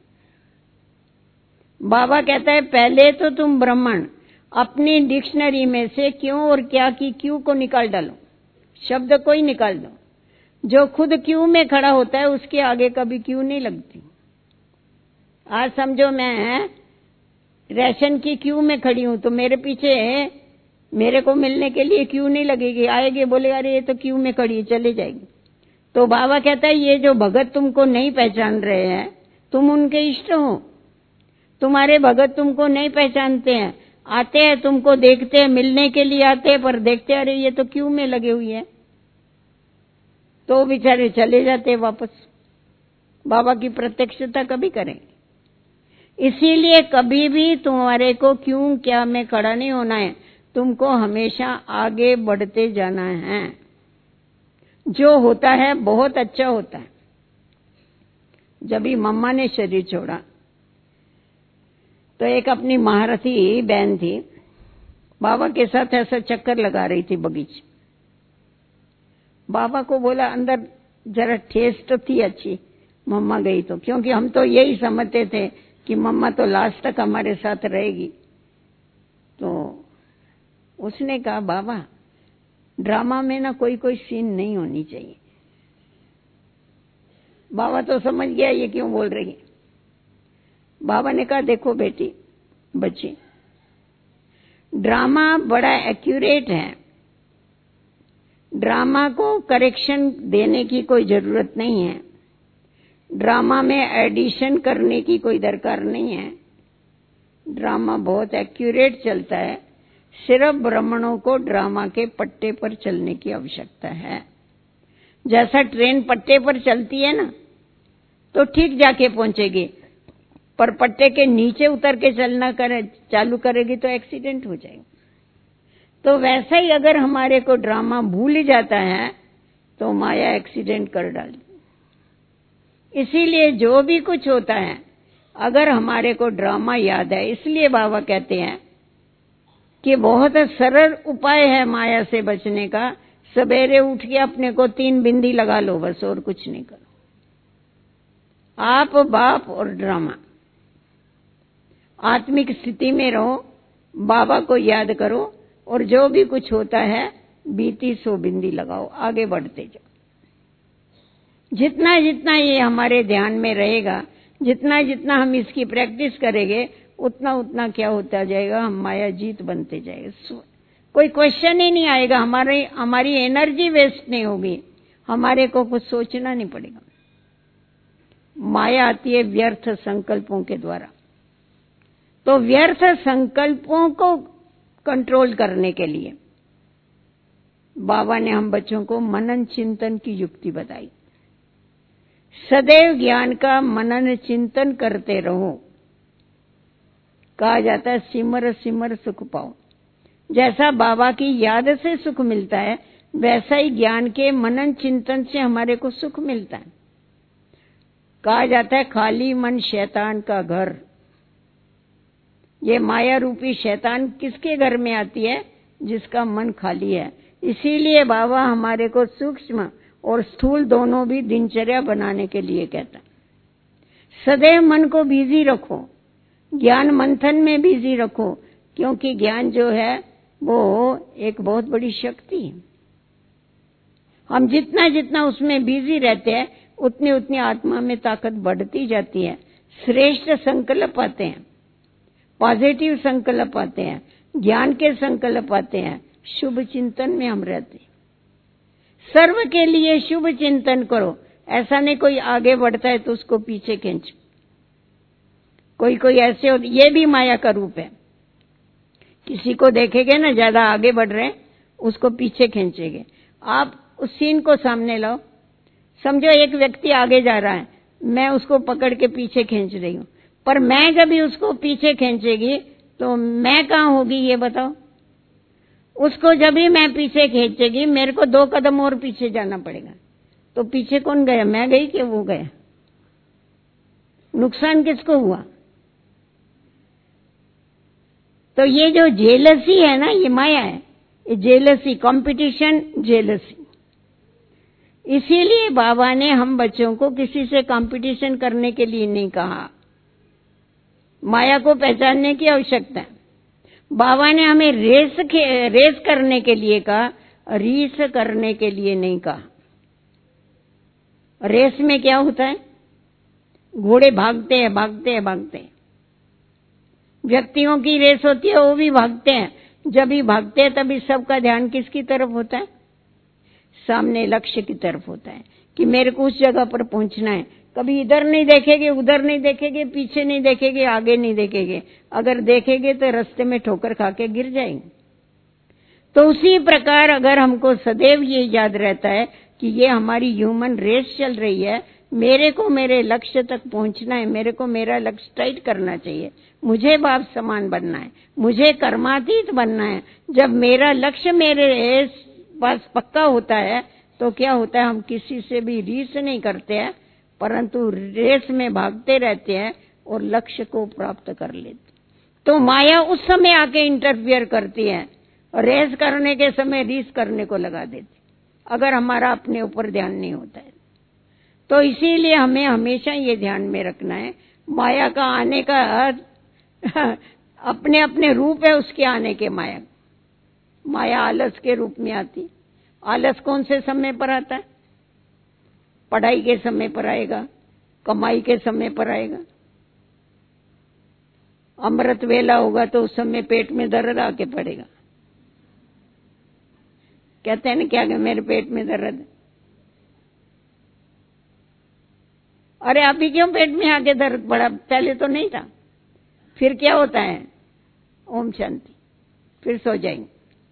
बाबा कहता है पहले तो तुम ब्राह्मण अपनी डिक्शनरी में से क्यों और क्या की क्यों को निकाल डालो, शब्द को ही निकाल दो। जो खुद क्यों में खड़ा होता है उसके आगे कभी क्यों नहीं लगती। आज समझो मैं राशन की क्यू में खड़ी हूं तो मेरे पीछे मेरे को मिलने के लिए क्यू नहीं लगेगी, आएगी बोलेगा अरे ये तो क्यू में खड़ी है, चले जाएगी। तो बाबा कहता है ये जो भगत तुमको नहीं पहचान रहे हैं तुम उनके इष्ट हो। तुम्हारे भगत तुमको नहीं पहचानते हैं, आते हैं तुमको देखते हैं, मिलने के लिए आते हैं, पर देखते हैं अरे ये तो क्यू में लगे हुए हैं, तो बेचारे चले जाते वापस। बाबा की प्रत्यक्षता कभी करें। इसीलिए कभी भी तुम्हारे को क्यों क्या में खड़ा नहीं होना है, तुमको हमेशा आगे बढ़ते जाना है। जो होता है बहुत अच्छा होता है। जब ही मम्मा ने शरीर छोड़ा तो एक अपनी महारथी बहन थी, बाबा के साथ ऐसा चक्कर लगा रही थी बगीचे। बाबा को बोला अंदर जरा ठेस तो थी अच्छी, मम्मा गई तो, क्योंकि हम तो यही समझते थे कि मम्मा तो लास्ट तक हमारे साथ रहेगी। तो उसने कहा बाबा ड्रामा में ना कोई कोई सीन नहीं होनी चाहिए। बाबा तो समझ गया ये क्यों बोल रही है। बाबा ने कहा देखो बेटी बच्ची, ड्रामा बड़ा एक्यूरेट है, ड्रामा को करेक्शन देने की कोई जरूरत नहीं है, ड्रामा में एडिशन करने की कोई दरकार नहीं है। ड्रामा बहुत एक्यूरेट चलता है, सिर्फ ब्राह्मणों को ड्रामा के पट्टे पर चलने की आवश्यकता है। जैसा ट्रेन पट्टे पर चलती है ना तो ठीक जाके पहुंचेगी, पर पट्टे के नीचे उतर के चलना करे चालू करेगी तो एक्सीडेंट हो जाएगा। तो वैसा ही अगर हमारे को ड्रामा भूल जाता है तो माया एक्सीडेंट कर डालती। इसीलिए जो भी कुछ होता है अगर हमारे को ड्रामा याद है, इसलिए बाबा कहते हैं कि बहुत सरल उपाय है माया से बचने का, सवेरे उठ के अपने को तीन बिंदी लगा लो बस, और कुछ नहीं करो। आप बाप और ड्रामा आत्मिक स्थिति में रहो, बाबा को याद करो और जो भी कुछ होता है बीती सो बिंदी लगाओ, आगे बढ़ते जाओ। जितना जितना ये हमारे ध्यान में रहेगा, जितना जितना हम इसकी प्रैक्टिस करेंगे, उतना उतना क्या होता जाएगा, हम माया जीत बनते जाएगा। कोई क्वेश्चन ही नहीं आएगा, हमारी हमारी एनर्जी वेस्ट नहीं होगी, हमारे को कुछ सोचना नहीं पड़ेगा। माया आती है व्यर्थ संकल्पों के द्वारा। तो व्यर्थ संकल्पों को कंट्रोल करने के लिए बाबा ने हम बच्चों को मनन चिंतन की युक्ति बताई। सदैव ज्ञान का मनन चिंतन करते रहो। कहा जाता है सिमर सिमर सुख पाओ। जैसा बाबा की याद से सुख मिलता है वैसा ही ज्ञान के मनन चिंतन से हमारे को सुख मिलता है। कहा जाता है खाली मन शैतान का घर। ये माया रूपी शैतान किसके घर में आती है? जिसका मन खाली है। इसीलिए बाबा हमारे को सूक्ष्म और स्थूल दोनों भी दिनचर्या बनाने के लिए कहता है। सदैव मन को बिजी रखो, ज्ञान मंथन में बिजी रखो, क्योंकि ज्ञान जो है वो एक बहुत बड़ी शक्ति है। हम जितना जितना उसमें बिजी रहते हैं उतनी उतनी आत्मा में ताकत बढ़ती जाती है। श्रेष्ठ संकल्प आते हैं, पॉजिटिव संकल्प आते हैं, ज्ञान के संकल्प आते हैं, शुभ चिंतन में हम रहते हैं। सर्व के लिए शुभ चिंतन करो। ऐसा नहीं कोई आगे बढ़ता है तो उसको पीछे खींच। कोई कोई ऐसे हो, ये भी माया का रूप है। किसी को देखेंगे ना ज्यादा आगे बढ़ रहे हैं, उसको पीछे खींचेंगे। आप उस सीन को सामने लाओ। समझो एक व्यक्ति आगे जा रहा है, मैं उसको पकड़ के पीछे खींच रही हूँ, पर मैं जब भी उसको पीछे खींचेगी तो मैं कहाँ होगी ये बताओ? उसको जब भी मैं पीछे खींचेगी मेरे को दो कदम और पीछे जाना पड़ेगा। तो पीछे कौन गया, मैं गई कि वो गया? नुकसान किसको हुआ? तो ये जो जेलसी है ना, ये माया है, ये जेलसी, कंपटीशन, जेलसी। इसीलिए बाबा ने हम बच्चों को किसी से कंपटीशन करने के लिए नहीं कहा, माया को पहचानने की आवश्यकता है। बाबा ने हमें रेस रेस करने के लिए कहा, रीस करने के लिए नहीं कहा। रेस में क्या होता है? घोड़े भागते हैं भागते हैं भागते हैं। व्यक्तियों की रेस होती है, वो भी भागते हैं। जब भी भागते हैं तभी सबका ध्यान किसकी तरफ होता है? सामने लक्ष्य की तरफ होता है कि मेरे को उस जगह पर पहुंचना है। कभी इधर नहीं देखेंगे, उधर नहीं देखेंगे, पीछे नहीं देखेंगे, आगे नहीं देखेंगे। अगर देखेंगे तो रास्ते में ठोकर खा के गिर जाएंगे। तो उसी प्रकार अगर हमको सदैव ये याद रहता है कि ये हमारी ह्यूमन रेस चल रही है, मेरे को मेरे लक्ष्य तक पहुंचना है, मेरे को मेरा लक्ष्य टाइट करना चाहिए, मुझे बाप समान बनना है, मुझे कर्मातीत बनना है। जब मेरा लक्ष्य मेरे पास पक्का होता है तो क्या होता है, हम किसी से भी रीस नहीं करते हैं, परंतु रेस में भागते रहते हैं और लक्ष्य को प्राप्त कर लेते। तो माया उस समय आके इंटरफियर करती है, रेस करने के समय रीस करने को लगा देती, अगर हमारा अपने ऊपर ध्यान नहीं होता है। तो इसीलिए हमें हमेशा ये ध्यान में रखना है, माया का आने का अपने अपने रूप है उसके आने के। माया माया आलस के रूप में आती। आलस कौन से समय पर आता है? पढ़ाई के समय पर आएगा, कमाई के समय पर आएगा। अमृत वेला होगा तो उस समय पेट में दर्द आके पड़ेगा। कहते हैं ना क्या कि मेरे पेट में दर्द है। अरे अभी क्यों पेट में आके दर्द पड़ा? पहले तो नहीं था। फिर क्या होता है? ओम शांति, फिर सो जाएंगे।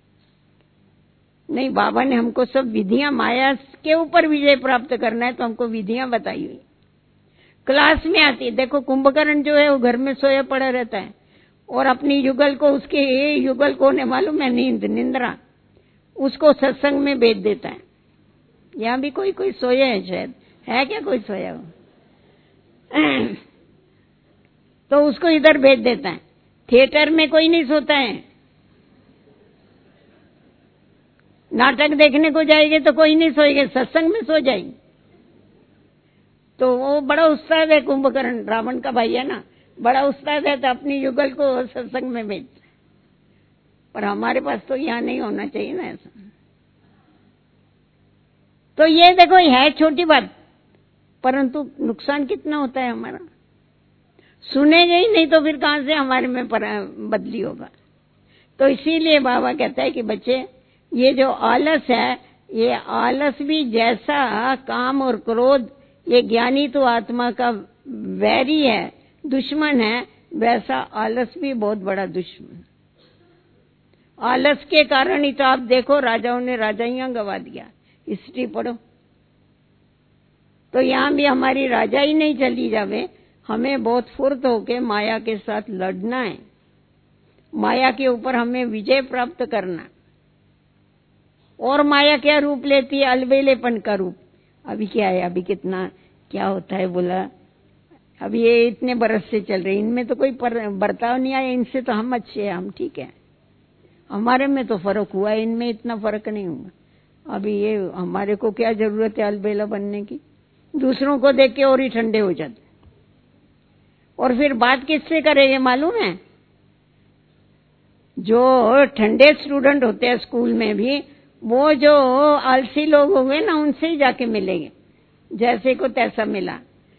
नहीं, बाबा ने हमको सब विधियां, माया के ऊपर विजय प्राप्त करना है तो हमको विधियां बताई हुई क्लास में आती है। देखो कुंभकर्ण जो है वो घर में सोया पड़ा रहता है और अपनी युगल को, उसके ये युगल को ने मालूम है, नींद निंद्रा, उसको सत्संग में भेज देता है। यहाँ भी कोई कोई सोया है, शायद है क्या कोई सोया हो? तो उसको इधर भेज देता है। थिएटर में कोई नहीं सोता है, नाटक देखने को जाएंगे तो कोई नहीं सोएंगे, सत्संग में सो जाएंगे। तो वो बड़ा उत्साह है, कुंभकर्ण रावण का भाई है ना, बड़ा उत्साह है तो अपनी युगल को सत्संग में भेज। पर हमारे पास तो यहाँ नहीं होना चाहिए ना ऐसा। तो ये देखो है छोटी बात, परंतु नुकसान कितना होता है हमारा। सुनेंगे ही नहीं तो फिर कहां से हमारे में बदली होगा। तो इसीलिए बाबा कहता है कि बच्चे, ये जो आलस है, ये आलस भी जैसा काम और क्रोध ये ज्ञानी तो आत्मा का वैरी है, दुश्मन है, वैसा आलस भी बहुत बड़ा दुश्मन। आलस के कारण ही तो आप देखो राजाओं ने राजाइयां गवा दिया। हिस्ट्री पढ़ो तो यहां भी हमारी राजा ही नहीं चली जावे, हमें बहुत फुर्त होके माया के साथ लड़ना है, माया के ऊपर हमें विजय प्राप्त करना। और माया क्या रूप लेती है? अलबेलेपन का रूप। अभी क्या है, अभी कितना क्या होता है बोला, अभी ये इतने बरस से चल रहे, इनमें तो कोई बर्ताव नहीं आया, इनसे तो हम अच्छे हैं, हम ठीक है, हमारे में तो फर्क हुआ, इनमें इतना फर्क नहीं हुआ। अभी ये हमारे को क्या जरूरत है अलबेला बनने की? दूसरों को देख के और ही ठंडे हो जाते। और फिर बात किससे करेंगे मालूम है? जो ठंडे स्टूडेंट होते हैं स्कूल में भी, वो जो आलसी लोग होंगे ना, उनसे ही जाके मिलेंगे, जैसे को तैसा मिला।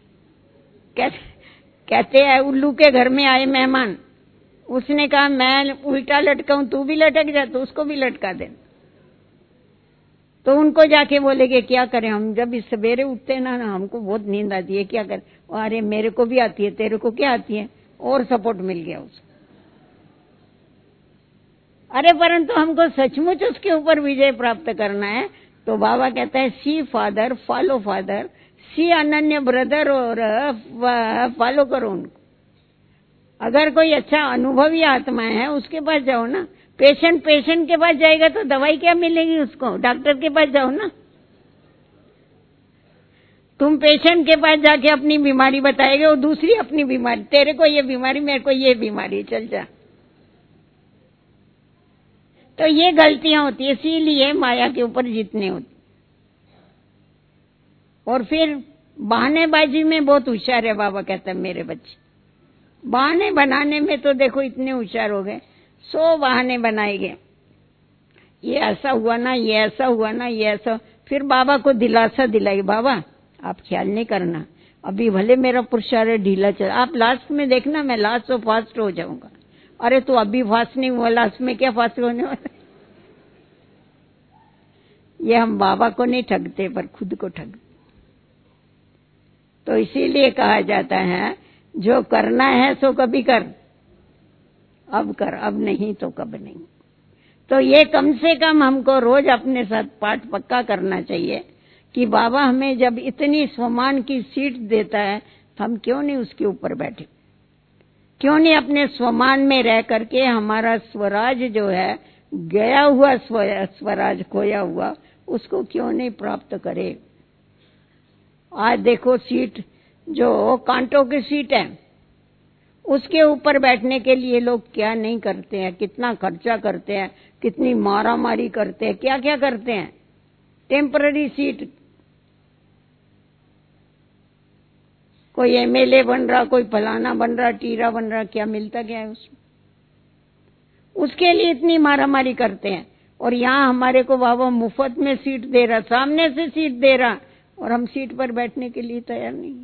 कहते हैं उल्लू के घर में आए मेहमान, उसने कहा मैं उल्टा लटकाऊं, तू भी लटक जा, तो उसको भी लटका दे। तो उनको जाके बोलेगे क्या करें हम, जब इस सवेरे उठते ना ना हमको बहुत नींद आती है, क्या करें? अरे मेरे को भी आती है, तेरे को क्या आती है? और सपोर्ट मिल गया उसको। अरे परंतु हमको सचमुच उसके ऊपर विजय प्राप्त करना है तो बाबा कहता है see father, follow father, see अनन्य ब्रदर और फॉलो करो उनको। अगर कोई अच्छा अनुभवी आत्मा है उसके पास जाओ ना। पेशेंट पेशेंट के पास जाएगा तो दवाई क्या मिलेगी उसको? डॉक्टर के पास जाओ ना। तुम पेशेंट के पास जाके अपनी बीमारी बताएगे, वो दूसरी अपनी बीमारी, तेरे को ये बीमारी, मेरे को ये बीमारी, चल जा। तो ये गलतियां होती है, इसीलिए माया के ऊपर जीतने होती। और फिर बहानेबाजी में बहुत होशियार है, बाबा कहता है मेरे बच्चे बहाने बनाने में तो देखो इतने होशियार हो गए, सौ बहाने बनाएंगे, ये ऐसा हुआ ना, ये ऐसा हुआ ना, ये ऐसा। फिर बाबा को दिलासा दिलाई, बाबा आप ख्याल नहीं करना, अभी भले मेरा पुरुषार्थ ढीला चल, आप लास्ट में देखना मैं लास्ट तो फास्ट हो जाऊंगा। अरे तो अभी फास्ट नहीं हुआ, लास्ट में क्या फास्ट होने वाला। ये हम बाबा को नहीं ठगते पर खुद को ठगते। तो इसीलिए कहा जाता है जो करना है सो कभी कर, अब कर, अब नहीं तो कब नहीं। तो ये कम से कम हमको रोज अपने साथ पाठ पक्का करना चाहिए कि बाबा हमें जब इतनी स्वमान की सीट देता है तो हम क्यों नहीं उसके ऊपर बैठे, क्यों नहीं अपने स्वमान में रह करके हमारा स्वराज जो है, गया हुआ स्वराज, खोया हुआ, उसको क्यों नहीं प्राप्त करे। आज देखो सीट जो कांटों की सीट है, उसके ऊपर बैठने के लिए लोग क्या नहीं करते हैं, कितना खर्चा करते हैं, कितनी मारा मारी करते हैं, क्या क्या करते हैं। टेम्पररी सीट, कोई एमएलए बन रहा, कोई फलाना बन रहा, टीरा बन रहा, क्या मिलता क्या है उसमें, उसके लिए इतनी मारा मारी करते हैं। और यहाँ हमारे को बाबा मुफ्त में सीट दे रहा, सामने से सीट दे रहा, और हम सीट पर बैठने के लिए तैयार नहीं।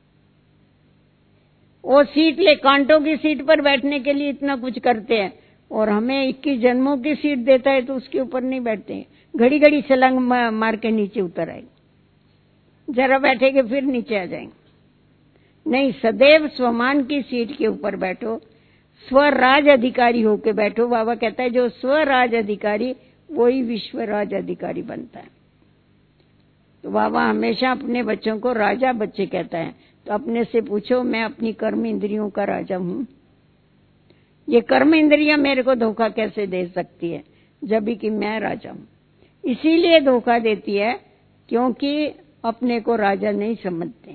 वो सीट ले, कांटों की सीट पर बैठने के लिए इतना कुछ करते हैं, और हमें इक्कीस जन्मों की सीट देता है तो उसके ऊपर नहीं बैठते हैं। घड़ी घड़ी छलांग मार के नीचे उतर आएंगे, जरा बैठेंगे फिर नीचे आ जाएंगे। नहीं, सदैव स्वमान की सीट के ऊपर बैठो, स्वराज अधिकारी होके बैठो। बाबा कहता है जो स्वराज अधिकारी वही विश्व राज अधिकारी बनता है। तो बाबा हमेशा अपने बच्चों को राजा बच्चे कहता है। तो अपने से पूछो, मैं अपनी कर्म इंद्रियों का राजा हूं? ये कर्म इंद्रियां मेरे को धोखा कैसे दे सकती है, जब भी कि मैं राजा हूं। इसीलिए धोखा देती है क्योंकि अपने को राजा नहीं समझते,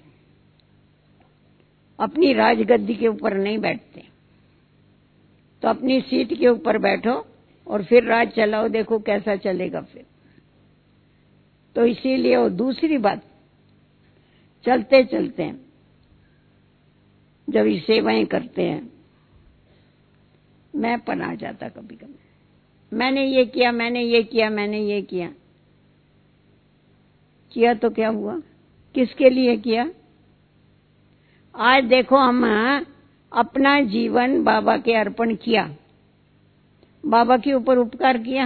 अपनी राजगद्दी के ऊपर नहीं बैठते। तो अपनी सीट के ऊपर बैठो और फिर राज चलाओ, देखो कैसा चलेगा फिर। तो इसीलिए वो दूसरी बात, चलते चलते जब ये सेवाएं करते हैं, मैं पना जाता कभी कभी, मैंने ये किया, मैंने ये किया, मैंने ये किया। किया तो क्या हुआ, किसके लिए किया? आज देखो हम अपना जीवन बाबा के अर्पण किया, बाबा के ऊपर उपकार किया,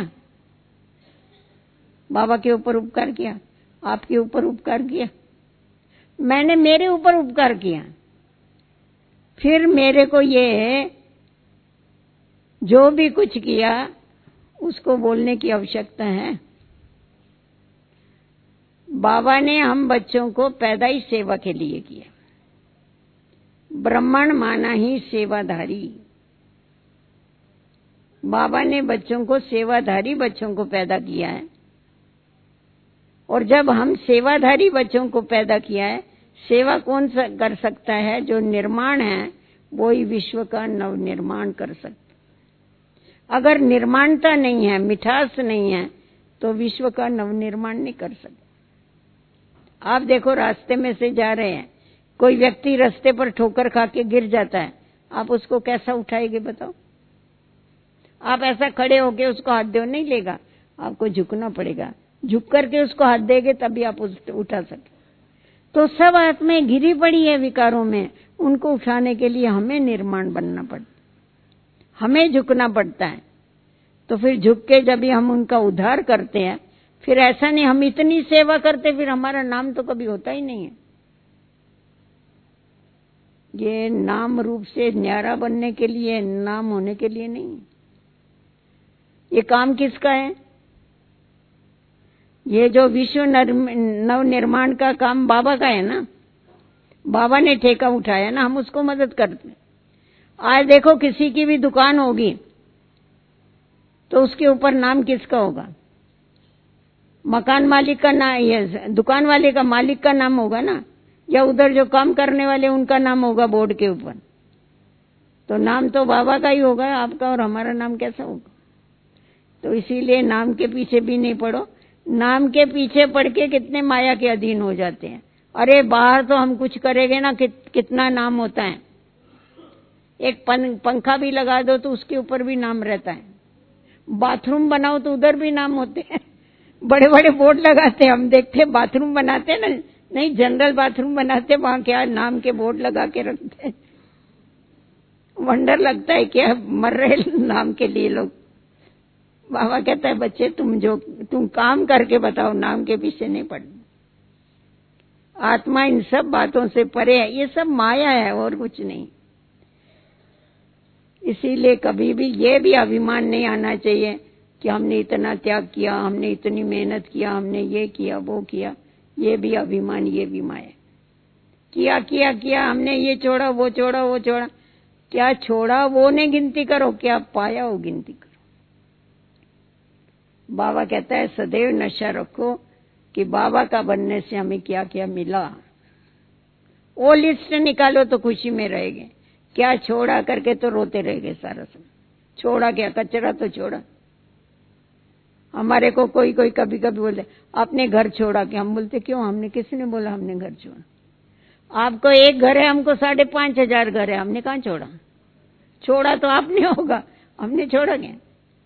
बाबा के ऊपर उपकार किया, आपके ऊपर उपकार किया, मैंने मेरे ऊपर उपकार किया। फिर मेरे को ये जो भी कुछ किया उसको बोलने की आवश्यकता है। बाबा ने हम बच्चों को पैदा ही सेवा के लिए किया, ब्राह्मण माना ही सेवाधारी। बाबा ने बच्चों को सेवाधारी बच्चों को पैदा किया है। और जब हम सेवाधारी बच्चों को पैदा किया है, सेवा कौन कर सकता है? जो निर्माण है वो ही विश्व का नव निर्माण कर सकता। अगर निर्माणता नहीं है, मिठास नहीं है, तो विश्व का नव निर्माण नहीं कर सकता। आप देखो रास्ते में से जा रहे हैं, कोई व्यक्ति रास्ते पर ठोकर खा के गिर जाता है, आप उसको कैसा उठाएंगे बताओ? आप ऐसा खड़े होके उसको हाथ दो नहीं लेगा, आपको झुकना पड़ेगा, झुक करके उसको हाथ देंगे तभी आप उसको उठा सके। तो सब आत्माएं घिरी पड़ी है विकारों में, उनको उठाने के लिए हमें निर्माण बनना पड़ता, हमें झुकना पड़ता है। तो फिर झुक के जब भी हम उनका उद्धार करते हैं, फिर ऐसा नहीं हम इतनी सेवा करते फिर हमारा नाम तो कभी होता ही नहीं है। ये नाम रूप से न्यारा बनने के लिए, नाम होने के लिए नहीं। ये काम किसका है? ये जो विश्व नव निर्माण का काम बाबा का है ना, बाबा ने ठेका उठाया ना, हम उसको मदद करते हैं। आज देखो किसी की भी दुकान होगी तो उसके ऊपर नाम किसका होगा? मकान मालिक का नाम, ये दुकान वाले का मालिक का नाम होगा ना, या उधर जो काम करने वाले उनका नाम होगा बोर्ड के ऊपर। तो नाम तो बाबा का ही होगा, आपका और हमारा नाम कैसा होगा? तो इसीलिए नाम के पीछे भी नहीं पड़ो। नाम के पीछे पड़ के कितने माया के अधीन हो जाते हैं। अरे बाहर तो हम कुछ करेंगे ना, कि, कितना नाम होता है। एक पंखा भी लगा दो तो उसके ऊपर भी नाम रहता है। बाथरूम बनाओ तो उधर भी नाम होते हैं। बड़े बड़े बोर्ड लगाते हैं, हम देखते हैं बाथरूम बनाते हैं ना, नहीं जनरल बाथरूम बनाते हैं, वहां क्या नाम के बोर्ड लगा के रखते हैं। वंडर लगता है कि मर रहे नाम के लिए लोग। बाबा कहता है बच्चे तुम जो तुम काम करके बताओ, नाम के पीछे नहीं पड़ना। आत्मा इन सब बातों से परे है, ये सब माया है और कुछ नहीं। इसीलिए कभी भी ये भी अभिमान नहीं आना चाहिए कि हमने इतना त्याग किया, हमने इतनी मेहनत किया, हमने ये किया वो किया। ये भी अभिमान, ये भी माया। किया किया किया, हमने ये छोड़ा वो छोड़ा वो छोड़ा। क्या छोड़ा वो नहीं गिनती करो, क्या पाया वो गिनती करो। बाबा कहता है सदैव नशा रखो कि बाबा का बनने से हमें क्या क्या मिला। वो लिस्ट निकालो तो खुशी में रहेंगे। क्या छोड़ा करके तो रोते रहेंगे सारा समय। छोड़ा क्या, कचरा तो छोड़ा। हमारे को कोई कोई कभी कभी बोलते आपने घर छोड़ा क्या? हम बोलते क्यों, हमने किसने बोला हमने घर छोड़ा? आपको एक घर है, हमको साढ़े पांच हजार घर है, हमने कहाँ छोड़ा? छोड़ा तो आपने होगा, हमने छोड़ा क्या?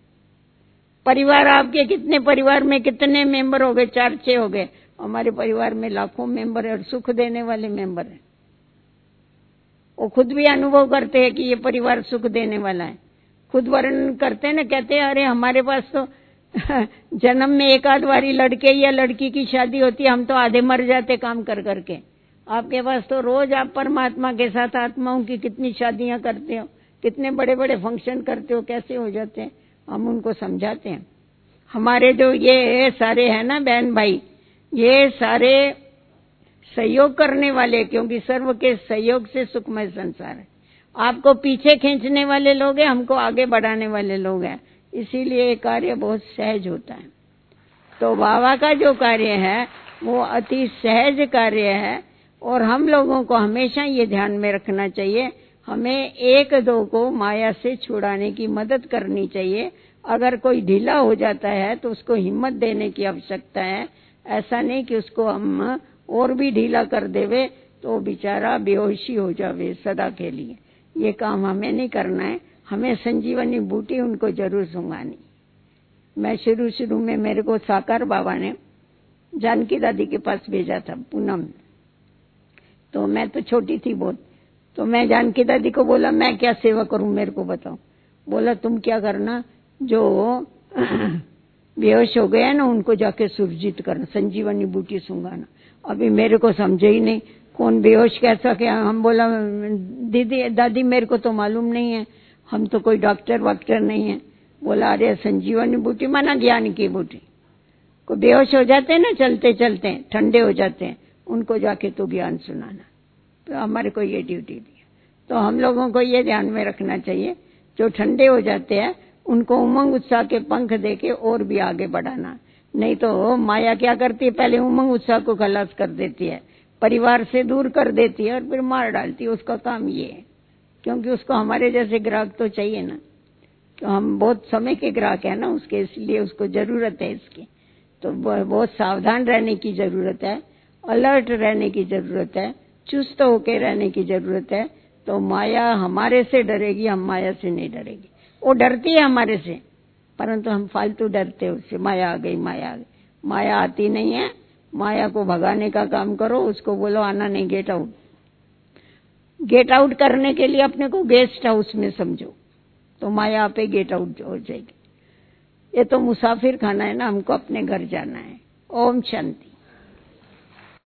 परिवार आपके कितने, परिवार में कितने मेंबर हो गए? चार छह हो गए। हमारे परिवार में लाखों मेंबर है और सुख देने वाले मेंबर है। वो खुद भी अनुभव करते हैं कि ये परिवार सुख देने वाला है। खुद वर्णन करते हैं ना, कहते हैं अरे हमारे पास तो जन्म में एक आध बारी लड़के या लड़की की शादी होती है, हम तो आधे मर जाते काम कर करके। आपके पास तो रोज आप परमात्मा के साथ आत्माओं की कितनी शादियां करते हो, कितने बड़े बड़े फंक्शन करते हो, कैसे हो जाते हैं। हम उनको समझाते हैं। हमारे जो ये सारे हैं ना बहन भाई, ये सारे सहयोग करने वाले, क्योंकि सर्व के सहयोग से सुखमय संसार है। आपको पीछे खींचने वाले लोग हैं, हमको आगे बढ़ाने वाले लोग हैं। इसीलिए ये कार्य बहुत सहज होता है। तो बाबा का जो कार्य है वो अति सहज कार्य है और हम लोगों को हमेशा ये ध्यान में रखना चाहिए, हमें एक दो को माया से छुड़ाने की मदद करनी चाहिए। अगर कोई ढीला हो जाता है तो उसको हिम्मत देने की आवश्यकता है। ऐसा नहीं कि उसको हम और भी ढीला कर देवे तो बेचारा बेहोशी हो जावे सदा के लिए। ये काम हमें नहीं करना है। हमें संजीवनी बूटी उनको जरूर सुंगानी। मैं शुरू शुरू में मेरे को साकार बाबा ने जानकी दादी के पास भेजा था पूनम, तो मैं तो छोटी थी बहुत। तो मैं जानकी दादी को बोला मैं क्या सेवा करूं, मेरे को बताओ। बोला तुम क्या करना, जो बेहोश हो गया ना उनको जाके सुरजित करना, संजीवनी बूटी सुंगाना। अभी मेरे को समझे ही नहीं कौन बेहोश कैसा क्या। हम बोला दीदी दादी मेरे को तो मालूम नहीं है, हम तो कोई डॉक्टर वॉक्टर नहीं है। बोला अरे संजीवनी बूटी माना ज्ञान की बूटी। को बेहोश हो जाते हैं ना चलते चलते ठंडे हो जाते हैं, उनको जाके तो ज्ञान सुनाना। तो हमारे को ये ड्यूटी दी। तो हम लोगों को ये ध्यान में रखना चाहिए, जो ठंडे हो जाते हैं उनको उमंग उत्साह के पंख देके और भी आगे बढ़ाना। नहीं तो माया क्या करती है, पहले उमंग उत्साह को खलास कर देती है, परिवार से दूर कर देती है और फिर मार डालती है। उसका काम ये है, क्योंकि उसको हमारे जैसे ग्राहक तो चाहिए ना। तो हम बहुत समय के ग्राहक है ना उसके, इसलिए उसको जरूरत है इसकी। तो बहुत सावधान रहने की जरूरत है, अलर्ट रहने की जरूरत है, चुस्त होके रहने की जरूरत है। तो माया हमारे से डरेगी, हम माया से नहीं डरेगी। वो डरती है हमारे से, परंतु हम फालतू डरते हैं उससे। माया आ गई, माया आ गई। माया आती नहीं है। माया को भगाने का काम करो, उसको बोलो आना नहीं, गेट आउट। गेट आउट करने के लिए अपने को गेस्ट हाउस में समझो, तो माया पे गेट आउट हो जाएगी। ये तो मुसाफिर खाना है ना, हमको अपने घर जाना है। ओम शांति।